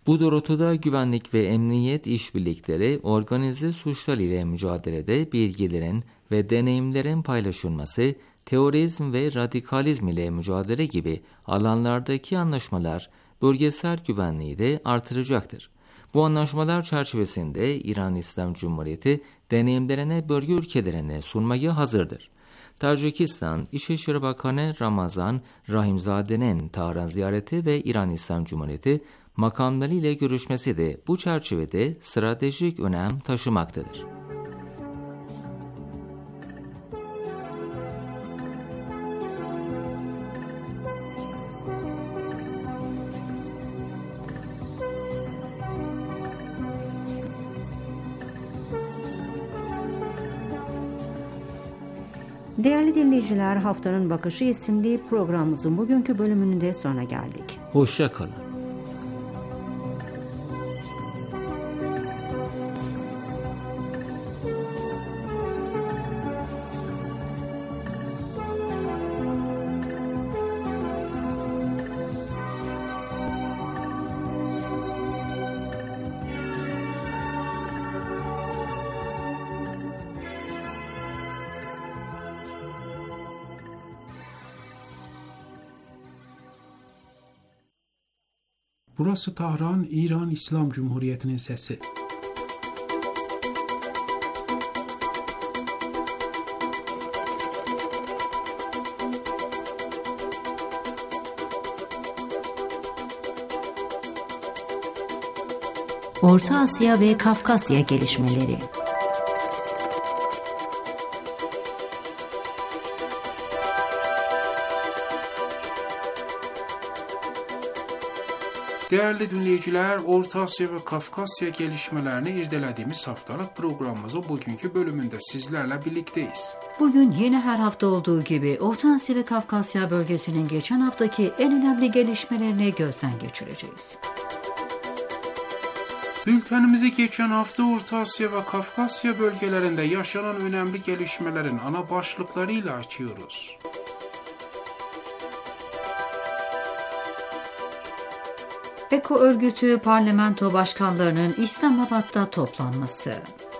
Bu doğrultuda güvenlik ve emniyet işbirlikleri organize suçlar ile mücadelede bilgilerin ve deneyimlerin paylaşılması, terörizm ve radikalizm ile mücadele gibi alanlardaki anlaşmalar bölgesel güvenliği de artıracaktır. Bu anlaşmalar çerçevesinde İran İslam Cumhuriyeti deneyimlerini bölge ülkelerine sunmaya hazırdır. Tacikistan İçişleri Bakanı Ramazan Rahimzade'nin Tahran ziyareti ve İran İslam Cumhuriyeti makamları ile görüşmesi de bu çerçevede stratejik önem taşımaktadır. Değerli dinleyiciler, Haftanın Bakışı isimli programımızın bugünkü bölümünün de sonuna geldik. Hoşça kalın. Burası Tahran, İran İslam Cumhuriyeti'nin sesi. Orta Asya ve Kafkasya gelişmeleri. Değerli dinleyiciler, Orta Asya ve Kafkasya gelişmelerini irdelediğimiz haftalık programımızın bugünkü bölümünde sizlerle birlikteyiz. Bugün yine her hafta olduğu gibi Orta Asya ve Kafkasya bölgesinin geçen haftaki en önemli gelişmelerini gözden geçireceğiz. Bültenimizi geçen hafta Orta Asya ve Kafkasya bölgelerinde yaşanan önemli gelişmelerin ana başlıklarıyla açıyoruz. EKO örgütü parlamento başkanlarının İslamabad'da toplanması.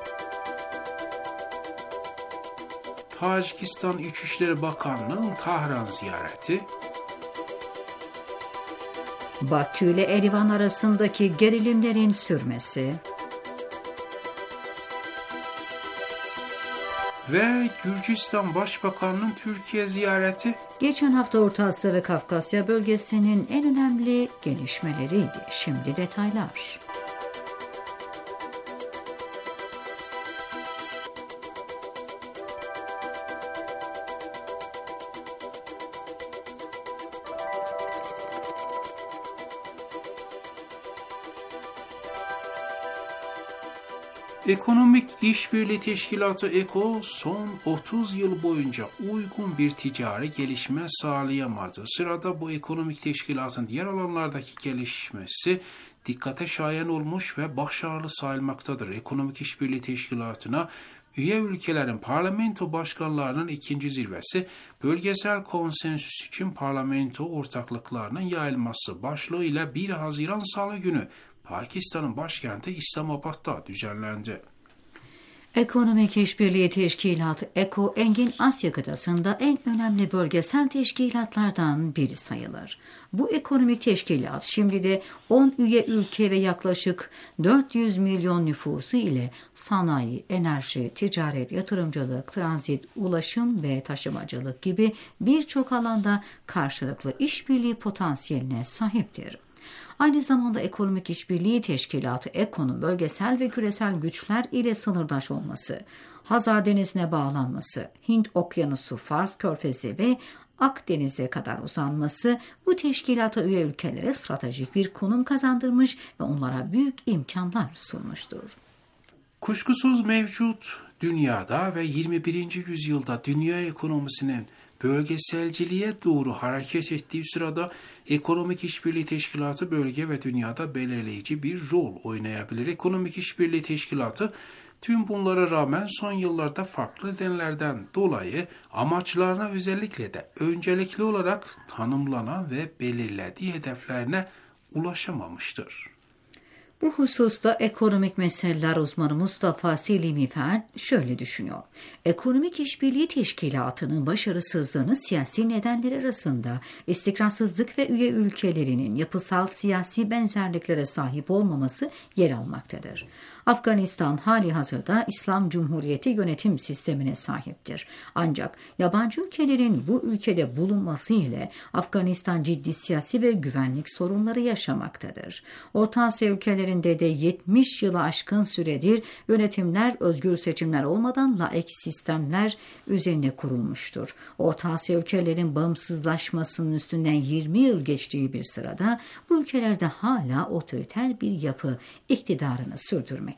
Tacikistan İçişleri Bakanlığı'nın Tahran ziyareti. Bakü ile Erivan arasındaki gerilimlerin sürmesi. Ve Gürcistan Başbakanı'nın Türkiye ziyareti. Geçen hafta Orta Asya ve Kafkasya bölgesinin en önemli gelişmeleriydi. Şimdi detaylar. Ekonomik İşbirliği Teşkilatı EKO son otuz yıl boyunca uygun bir ticari gelişme sağlayamadı. Sırada bu ekonomik teşkilatın diğer alanlardaki gelişmesi dikkate şayan olmuş ve başarılı sayılmaktadır. Ekonomik İşbirliği Teşkilatı'na üye ülkelerin parlamento başkanlarının ikinci zirvesi, bölgesel konsensüs için parlamento ortaklıklarının yayılması başlığıyla bir Haziran Salı günü Pakistan'ın başkenti İslamabad'da düzenlendi. Ekonomik İşbirliği Teşkilatı EKO, Engin Asya kıtasında en önemli bölgesel teşkilatlardan biri sayılır. Bu ekonomik teşkilat şimdi de on üye ülke ve yaklaşık dört yüz milyon nüfusu ile sanayi, enerji, ticaret, yatırımcılık, transit, ulaşım ve taşımacılık gibi birçok alanda karşılıklı işbirliği potansiyeline sahiptir. Aynı zamanda Ekonomik İşbirliği Teşkilatı EKO'nun bölgesel ve küresel güçler ile sınırdaş olması, Hazar Denizi'ne bağlanması, Hint Okyanusu, Fars Körfezi ve Akdeniz'e kadar uzanması bu teşkilata üye ülkelere stratejik bir konum kazandırmış ve onlara büyük imkanlar sunmuştur. Kuşkusuz mevcut dünyada ve yirmi birinci yüzyılda dünya ekonomisinin bölgeselciliğe doğru hareket ettiği sırada Ekonomik İşbirliği Teşkilatı bölge ve dünyada belirleyici bir rol oynayabilir. Ekonomik İşbirliği Teşkilatı tüm bunlara rağmen son yıllarda farklı nedenlerden dolayı amaçlarına özellikle de öncelikli olarak tanımlanan ve belirlediği hedeflerine ulaşamamıştır. Bu hususta ekonomik meseleler uzmanı Mustafa Selimi Fer şöyle düşünüyor. Ekonomik İşbirliği Teşkilatı'nın başarısızlığını siyasi nedenler arasında istikrarsızlık ve üye ülkelerinin yapısal siyasi benzerliklere sahip olmaması yer almaktadır. Afganistan hali hazırda İslam Cumhuriyeti yönetim sistemine sahiptir. Ancak yabancı ülkelerin bu ülkede bulunması ile Afganistan ciddi siyasi ve güvenlik sorunları yaşamaktadır. Orta Asya ülkelerinde de yetmiş yılı aşkın süredir yönetimler özgür seçimler olmadan laik sistemler üzerine kurulmuştur. Orta Asya ülkelerin bağımsızlaşmasının üstünden yirmi yıl geçtiği bir sırada bu ülkelerde hala otoriter bir yapı iktidarını sürdürmektedir.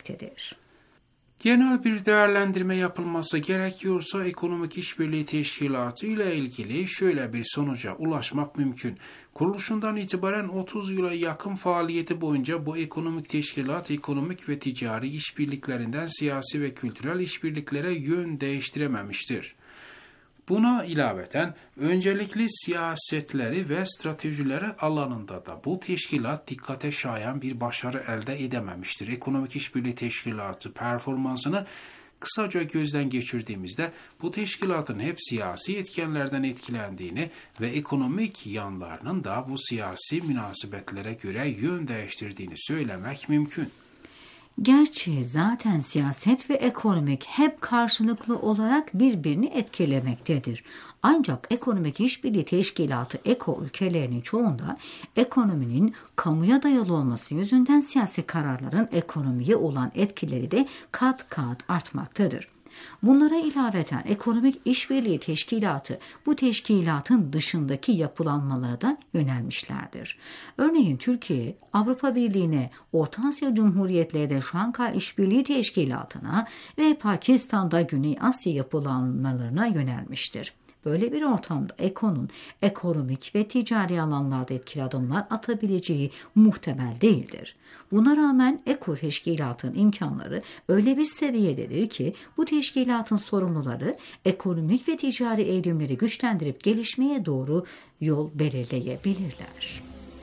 Genel bir değerlendirme yapılması gerekiyorsa Ekonomik İşbirliği Teşkilatı ile ilgili şöyle bir sonuca ulaşmak mümkün. Kuruluşundan itibaren otuz yıla yakın faaliyeti boyunca bu ekonomik teşkilat ekonomik ve ticari işbirliklerinden siyasi ve kültürel işbirliklere yön değiştirememiştir. Buna ilaveten öncelikli siyasetleri ve stratejileri alanında da bu teşkilat dikkate şayan bir başarı elde edememiştir. Ekonomik İşbirliği Teşkilatı performansını kısaca gözden geçirdiğimizde bu teşkilatın hep siyasi etkenlerden etkilendiğini ve ekonomik yanlarının da bu siyasi münasebetlere göre yön değiştirdiğini söylemek mümkün. Gerçi zaten siyaset ve ekonomik hep karşılıklı olarak birbirini etkilemektedir. Ancak Ekonomik İşbirliği Teşkilatı EKO ülkelerinin çoğunda ekonominin kamuya dayalı olması yüzünden siyasi kararların ekonomiye olan etkileri de kat kat artmaktadır. Bunlara ilaveten Ekonomik İşbirliği Teşkilatı bu teşkilatın dışındaki yapılanmalara da yönelmişlerdir. Örneğin Türkiye, Avrupa Birliği'ne, Orta Asya Cumhuriyetleri de Şanghay İşbirliği Teşkilatı'na ve Pakistan'da Güney Asya yapılanmalarına yönelmiştir. Böyle bir ortamda EKO'nun ekonomik ve ticari alanlarda etkili adımlar atabileceği muhtemel değildir. Buna rağmen EKO teşkilatının imkanları öyle bir seviyededir ki bu teşkilatın sorumluları ekonomik ve ticari eğilimleri güçlendirip gelişmeye doğru yol belirleyebilirler.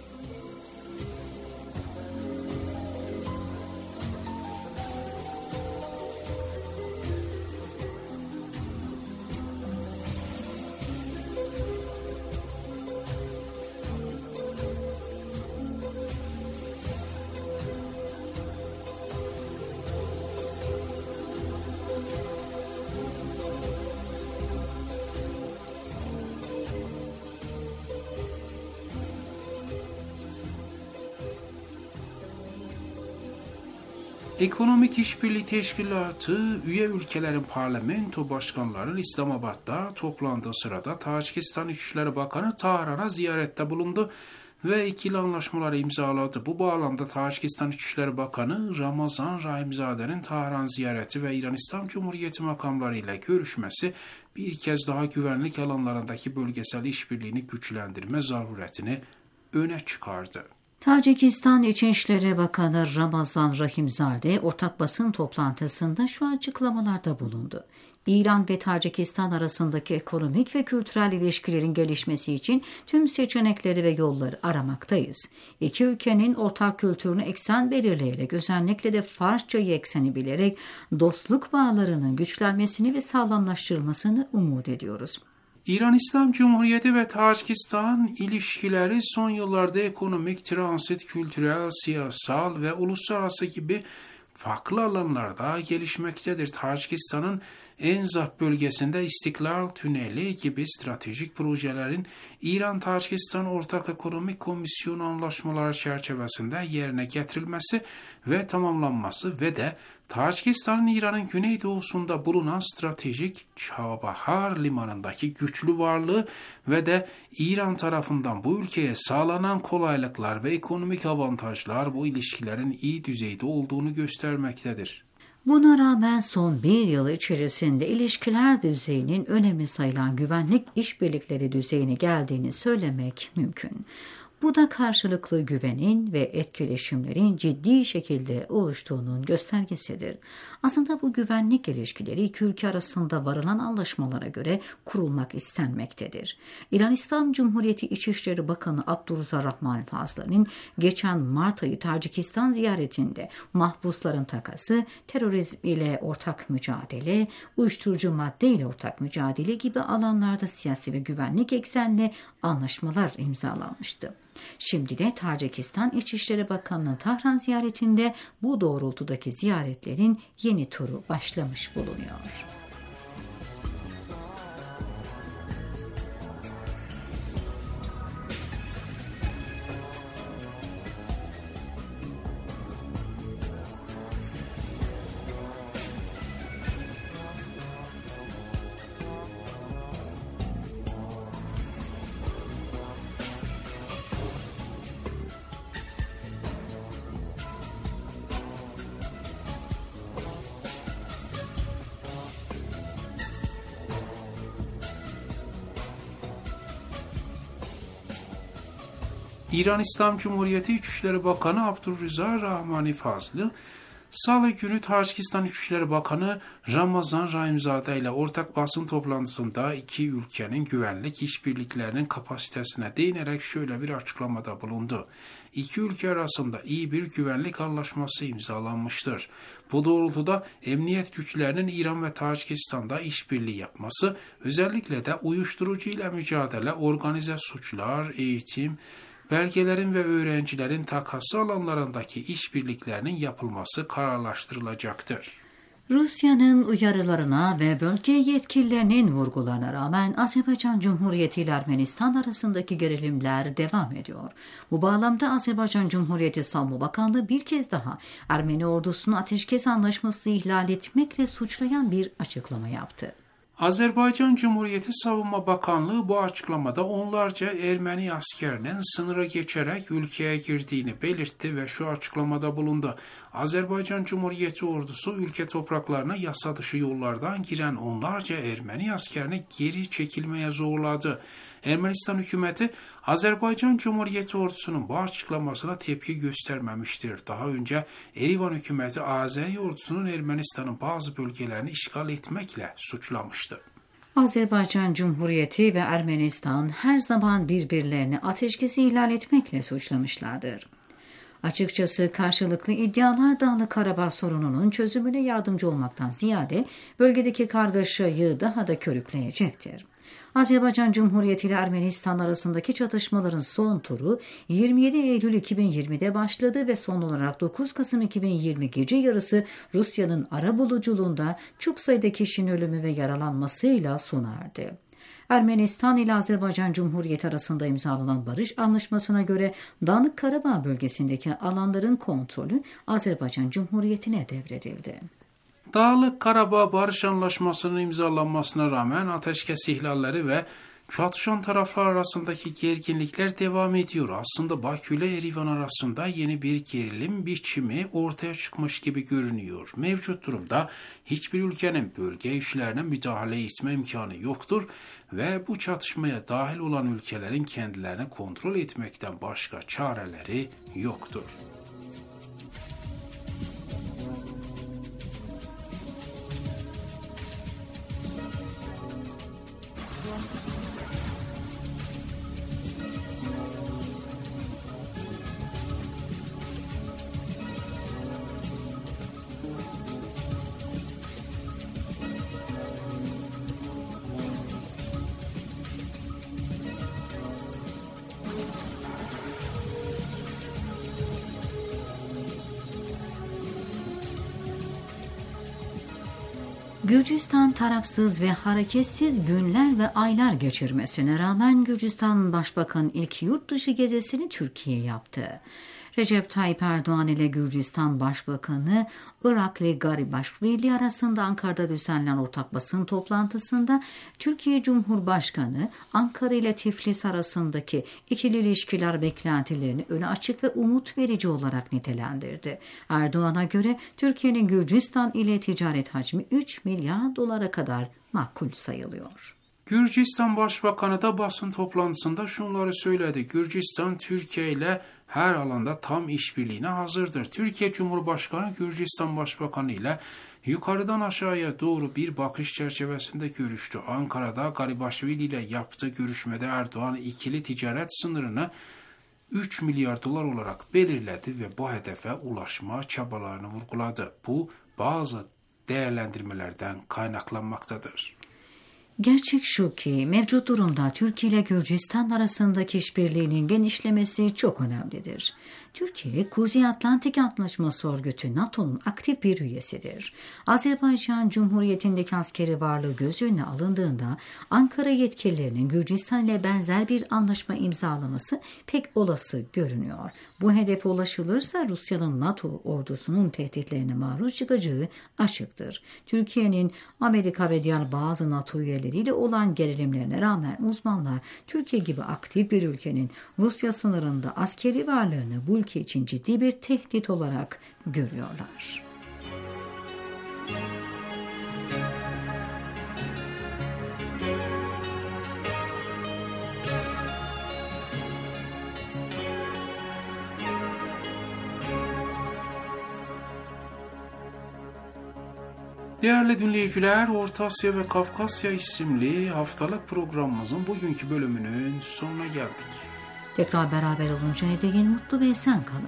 Ekonomik İşbirliği Teşkilatı, üye ülkelerin parlamento başkanları İslamabad'da toplandığı sırada Tacikistan İçişleri Bakanı Tahran'a ziyarette bulundu ve ikili anlaşmaları imzaladı. Bu bağlamda Tacikistan İçişleri Bakanı Ramazan Rahimzade'nin Tahran ziyareti ve İran İslam Cumhuriyeti makamları ile görüşmesi bir kez daha güvenlik alanlarındaki bölgesel işbirliğini güçlendirme zaruretini öne çıkardı. Tacikistan İçişleri Bakanı Ramazan Rahimzade ortak basın toplantısında şu açıklamalarda bulundu. İran ve Tacikistan arasındaki ekonomik ve kültürel ilişkilerin gelişmesi için tüm seçenekleri ve yolları aramaktayız. İki ülkenin ortak kültürünü eksen belirleyerek, özellikle de Farsçayı ekseni bilerek dostluk bağlarının güçlenmesini ve sağlamlaştırılmasını umut ediyoruz. İran İslam Cumhuriyeti ve Tacikistan ilişkileri son yıllarda ekonomik, transit, kültürel, siyasal ve uluslararası gibi farklı alanlarda gelişmektedir. Tacikistan'ın Enzah bölgesinde İstiklal Tüneli gibi stratejik projelerin İran-Tacikistan Ortak Ekonomik Komisyonu anlaşmaları çerçevesinde yerine getirilmesi ve tamamlanması ve de Tacikistan'ın İran'ın güneydoğusunda bulunan stratejik Çabahar limanındaki güçlü varlığı ve de İran tarafından bu ülkeye sağlanan kolaylıklar ve ekonomik avantajlar bu ilişkilerin iyi düzeyde olduğunu göstermektedir. Buna rağmen son bir yıl içerisinde ilişkiler düzeyinin önemli sayılan güvenlik işbirlikleri düzeyine geldiğini söylemek mümkün. Bu da karşılıklı güvenin ve etkileşimlerin ciddi şekilde oluştuğunun göstergesidir. Aslında bu güvenlik ilişkileri iki ülke arasında varılan anlaşmalara göre kurulmak istenmektedir. İran İslam Cumhuriyeti İçişleri Bakanı Abdurrahman Fazla'nın geçen Mart ayı Tacikistan ziyaretinde mahpusların takası, terörizm ile ortak mücadele, uyuşturucu madde ile ortak mücadele gibi alanlarda siyasi ve güvenlik eksenli anlaşmalar imzalanmıştı. Şimdi de Tacikistan İçişleri Bakanı'nın Tahran ziyaretinde bu doğrultudaki ziyaretlerin yeni turu başlamış bulunuyor. İran İslam Cumhuriyeti İçişleri Bakanı Abdurrahman Fazlı, Salı günü Tacikistan İçişleri Bakanı Ramazan Rahimzade ile ortak basın toplantısında iki ülkenin güvenlik işbirliklerinin kapasitesine değinerek şöyle bir açıklamada bulundu. İki ülke arasında iyi bir güvenlik anlaşması imzalanmıştır. Bu doğrultuda emniyet güçlerinin İran ve Tacikistan'da işbirliği yapması, özellikle de uyuşturucu ile mücadele, organize suçlar, eğitim, belgelerin ve öğrencilerin takası alanlarındaki işbirliklerinin yapılması kararlaştırılacaktır. Rusya'nın uyarılarına ve bölge yetkililerinin vurgularına rağmen Azerbaycan Cumhuriyeti ile Ermenistan arasındaki gerilimler devam ediyor. Bu bağlamda Azerbaycan Cumhuriyeti Savunma Bakanlığı bir kez daha Ermeni ordusunu ateşkes anlaşması ihlal etmekle suçlayan bir açıklama yaptı. Azerbaycan Cumhuriyeti Savunma Bakanlığı bu açıklamada onlarca Ermeni askerinin sınırı geçerek ülkeye girdiğini belirtti ve şu açıklamada bulundu. Azerbaycan Cumhuriyeti ordusu ülke topraklarına yasa dışı yollardan giren onlarca Ermeni askerini geri çekilmeye zorladı. Ermenistan hükümeti Azerbaycan Cumhuriyeti ordusunun bu açıklamasına tepki göstermemiştir. Daha önce Erivan hükümeti Azeri ordusunun Ermenistan'ın bazı bölgelerini işgal etmekle suçlamıştı. Azerbaycan Cumhuriyeti ve Ermenistan her zaman birbirlerini ateşkesi ihlal etmekle suçlamışlardır. Açıkçası karşılıklı iddialar Dağlık Karabağ sorununun çözümüne yardımcı olmaktan ziyade bölgedeki kargaşayı daha da körükleyecektir. Azerbaycan Cumhuriyeti ile Ermenistan arasındaki çatışmaların son turu yirmi yedi Eylül iki bin yirmide başladı ve son olarak dokuz Kasım iki bin yirmi gece yarısı Rusya'nın arabuluculuğunda çok sayıda kişinin ölümü ve yaralanmasıyla sona erdi. Ermenistan ile Azerbaycan Cumhuriyeti arasında imzalanan barış anlaşmasına göre Dağlık Karabağ bölgesindeki alanların kontrolü Azerbaycan Cumhuriyeti'ne devredildi. Dağlık Karabağ Barış Anlaşması'nın imzalanmasına rağmen ateşkes ihlalleri ve çatışan taraflar arasındaki gerginlikler devam ediyor. Aslında Bakü ile Erivan arasında yeni bir gerilim biçimi ortaya çıkmış gibi görünüyor. Mevcut durumda hiçbir ülkenin bölge işlerine müdahale etme imkanı yoktur ve bu çatışmaya dahil olan ülkelerin kendilerini kontrol etmekten başka çareleri yoktur. Gürcistan tarafsız ve hareketsiz günler ve aylar geçirmesine rağmen Gürcistan Başbakanı ilk yurt dışı gezisini Türkiye'ye yaptı. Recep Tayyip Erdoğan ile Gürcistan Başbakanı Irakli Garibashvili arasında Ankara'da düzenlenen ortak basın toplantısında Türkiye Cumhurbaşkanı Ankara ile Tiflis arasındaki ikili ilişkiler beklentilerini öne açık ve umut verici olarak nitelendirdi. Erdoğan'a göre Türkiye'nin Gürcistan ile ticaret hacmi üç milyar dolara kadar makul sayılıyor. Gürcistan Başbakanı da basın toplantısında şunları söyledi. Gürcistan Türkiye ile her alanda tam işbirliğine hazırdır. Türkiye Cumhurbaşkanı Gürcistan Başbakanı ile yukarıdan aşağıya doğru bir bakış çerçevesinde görüştü. Ankara'da Garibaşvili ile yaptığı görüşmede Erdoğan ikili ticaret sınırını üç milyar dolar olarak belirledi ve bu hedefe ulaşma çabalarını vurguladı. Bu bazı değerlendirmelerden kaynaklanmaktadır. Gerçek şu ki mevcut durumda Türkiye ile Gürcistan arasındaki işbirliğinin genişlemesi çok önemlidir. Türkiye, Kuzey Atlantik Antlaşması Örgütü NATO'nun aktif bir üyesidir. Azerbaycan Cumhuriyeti'ndeki askeri varlığı göz önüne alındığında Ankara yetkililerinin Gürcistan ile benzer bir anlaşma imzalaması pek olası görünüyor. Bu hedefe ulaşılırsa Rusya'nın NATO ordusunun tehditlerine maruz çıkacağı açıktır. Türkiye'nin Amerika ve diğer bazı NATO üyeleriyle olan gerilimlerine rağmen uzmanlar Türkiye gibi aktif bir ülkenin Rusya sınırında askeri varlığını bu ülke için ciddi bir tehdit olarak görüyorlar. Değerli dinleyiciler, Orta Asya ve Kafkasya isimli haftalık programımızın bugünkü bölümünün sonuna geldik. Tekrar beraber oluncaya değin mutlu ve esen kalın.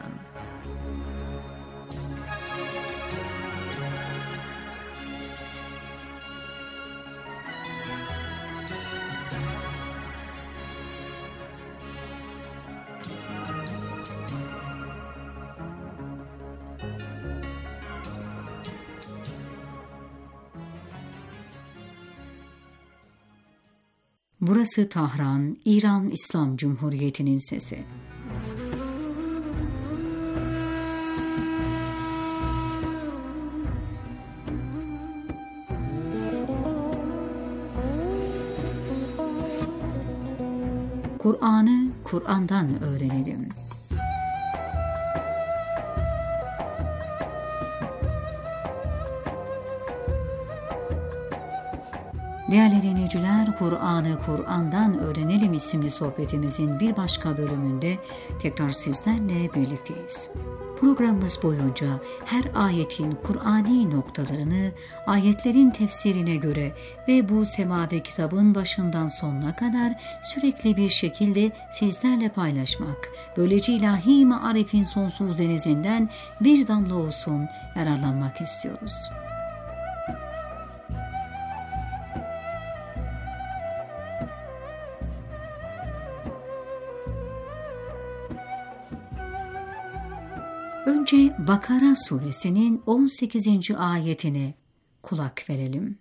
Burası Tahran, İran İslam Cumhuriyeti'nin sesi. Kur'an'ı Kur'an'dan öğrenelim. Değerli dinleyiciler, Kur'an'ı Kur'an'dan öğrenelim isimli sohbetimizin bir başka bölümünde tekrar sizlerle birlikteyiz. Programımız boyunca her ayetin Kur'ani noktalarını ayetlerin tefsirine göre ve bu semavi kitabın başından sonuna kadar sürekli bir şekilde sizlerle paylaşmak, böylece ilahi marifin sonsuz denizinden bir damla olsun yararlanmak istiyoruz. Önce Bakara suresinin on sekizinci ayetine kulak verelim.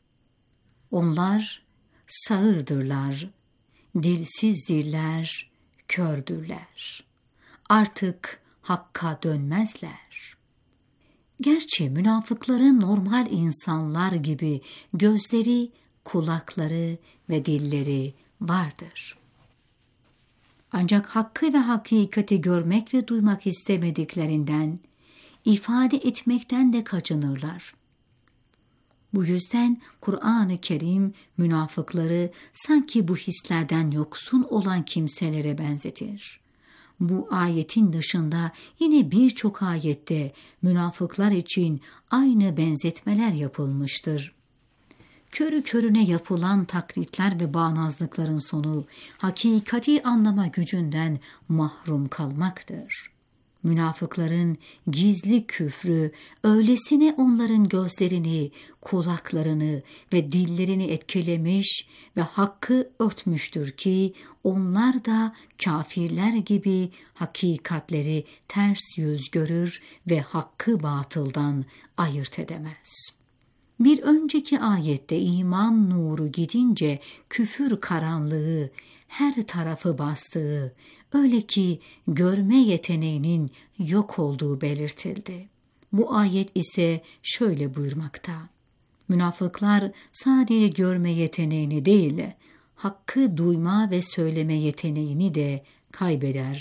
Onlar sağırdırlar, dilsizdirler, kördürler. Artık hakka dönmezler. Gerçi münafıkların normal insanlar gibi gözleri, kulakları ve dilleri vardır. Ancak hakkı ve hakikati görmek ve duymak istemediklerinden, ifade etmekten de kaçınırlar. Bu yüzden Kur'an-ı Kerim münafıkları sanki bu hislerden yoksun olan kimselere benzetir. Bu ayetin dışında yine birçok ayette münafıklar için aynı benzetmeler yapılmıştır. Körü körüne yapılan taklitler ve bağnazlıkların sonu hakikati anlama gücünden mahrum kalmaktır. Münafıkların gizli küfrü öylesine onların gözlerini, kulaklarını ve dillerini etkilemiş ve hakkı örtmüştür ki onlar da kafirler gibi hakikatleri ters yüz görür ve hakkı batıldan ayırt edemez. Bir önceki ayette iman nuru gidince küfür karanlığı her tarafı bastığı, öyle ki görme yeteneğinin yok olduğu belirtildi. Bu ayet ise şöyle buyurmakta: münafıklar sadece görme yeteneğini değil, hakkı duyma ve söyleme yeteneğini de kaybeder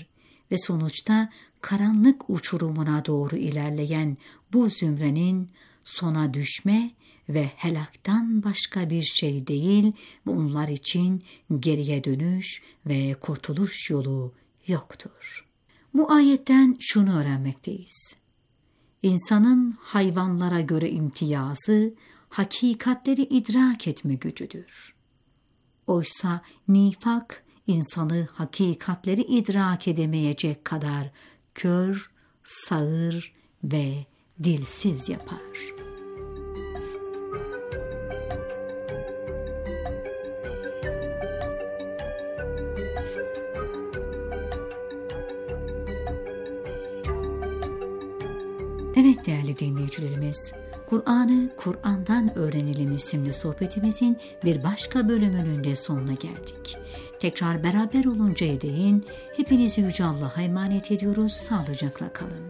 ve sonuçta karanlık uçurumuna doğru ilerleyen bu zümrenin sona düşme ve helaktan başka bir şey değil ve onlar için geriye dönüş ve kurtuluş yolu yoktur. Bu ayetten şunu öğrenmekteyiz. İnsanın hayvanlara göre imtiyazı, hakikatleri idrak etme gücüdür. Oysa nifak, insanı hakikatleri idrak edemeyecek kadar kör, sağır ve dilsiz yapar. Evet değerli dinleyicilerimiz, Kur'an'ı Kur'an'dan öğrenelim isimli sohbetimizin bir başka bölümünün de sonuna geldik. Tekrar beraber oluncaya değin hepinizi Yüce Allah'a emanet ediyoruz. Sağlıcakla kalın.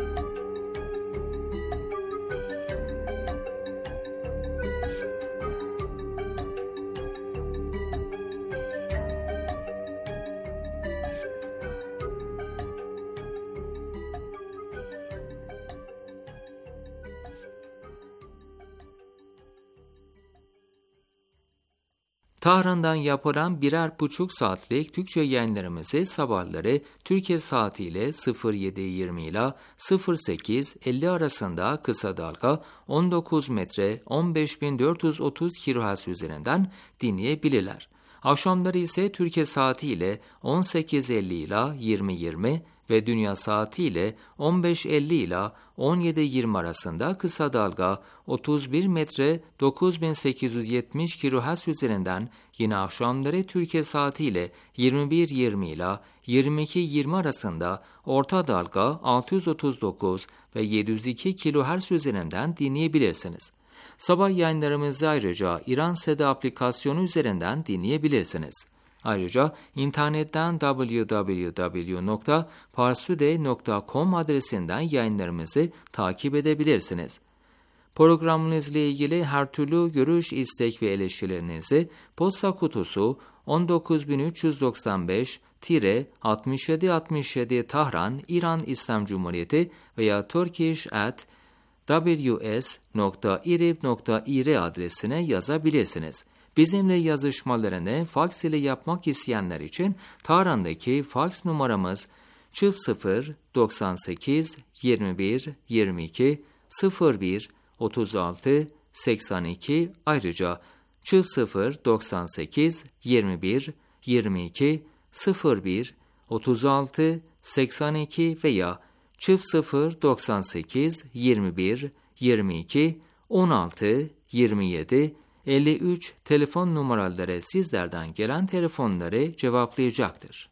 Tahran'dan yapılan birer buçuk saatlik Türkçe yayınlarımızı sabahları Türkiye saatiyle sıfır yedi yirmi ile sıfır sekiz elli arasında kısa dalga on dokuz metre on beş bin dört yüz otuz kilohertz üzerinden dinleyebilirler. Akşamları ise Türkiye saatiyle on sekiz elli ile yirmi yirmi ve dünya saatiyle on beş elli ile on yedi yirmi arasında kısa dalga otuz bir metre dokuz bin sekiz yüz yetmiş kilohertz üzerinden yine akşamları Türkiye saatiyle yirmi bir yirmi ile yirmi iki yirmi arasında orta dalga altı yüz otuz dokuz ve yedi yüz iki kilohertz üzerinden dinleyebilirsiniz. Sabah yayınlarımızı ayrıca İran Seda aplikasyonu üzerinden dinleyebilirsiniz. Ayrıca internetten double-u double-u double-u nokta parstoday nokta com adresinden yayınlarımızı takip edebilirsiniz. Programımızla ilgili her türlü görüş, istek ve eleştirilerinizi posta kutusu on dokuz bin üç yüz doksan beş altmış yedi altmış yedi Tahran, İran İslam Cumhuriyeti veya turkish at w s nokta irib nokta ir adresine yazabilirsiniz. Bizimle yazışmalarını faks ile yapmak isteyenler için Tahran'daki faks numaramız çift sıfır doksan sekiz yirmi bir yirmi iki sıfır bir otuz altı seksen iki, ayrıca çift sıfır doksan sekiz yirmi bir yirmi iki sıfır bir otuz altı seksen iki veya çift sıfır doksan sekiz yirmi bir yirmi iki on altı yirmi yedi elli üç telefon numaraları sizlerden gelen telefonları cevaplayacaktır.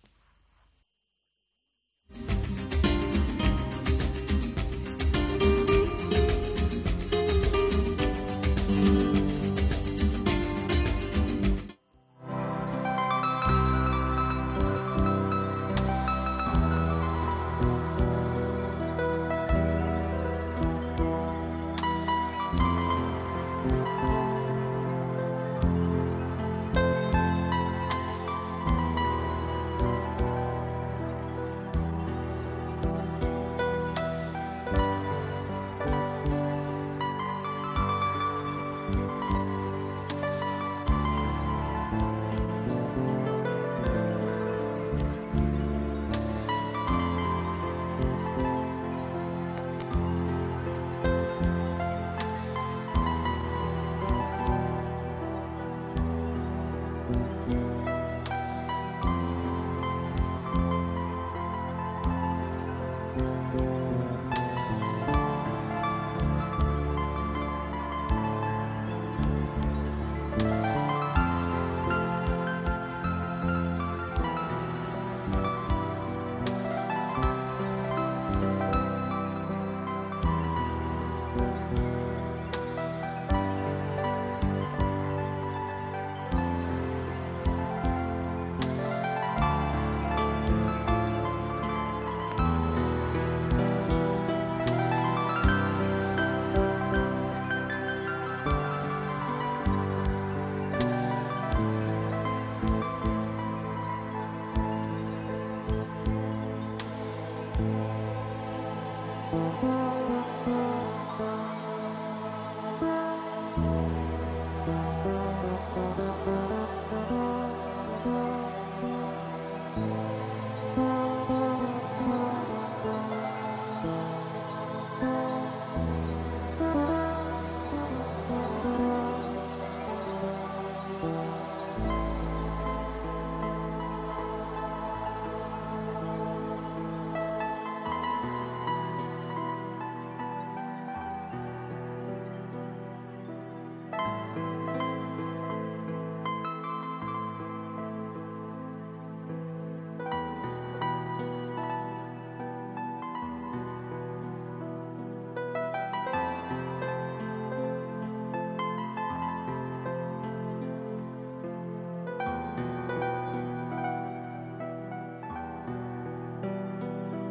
Müzik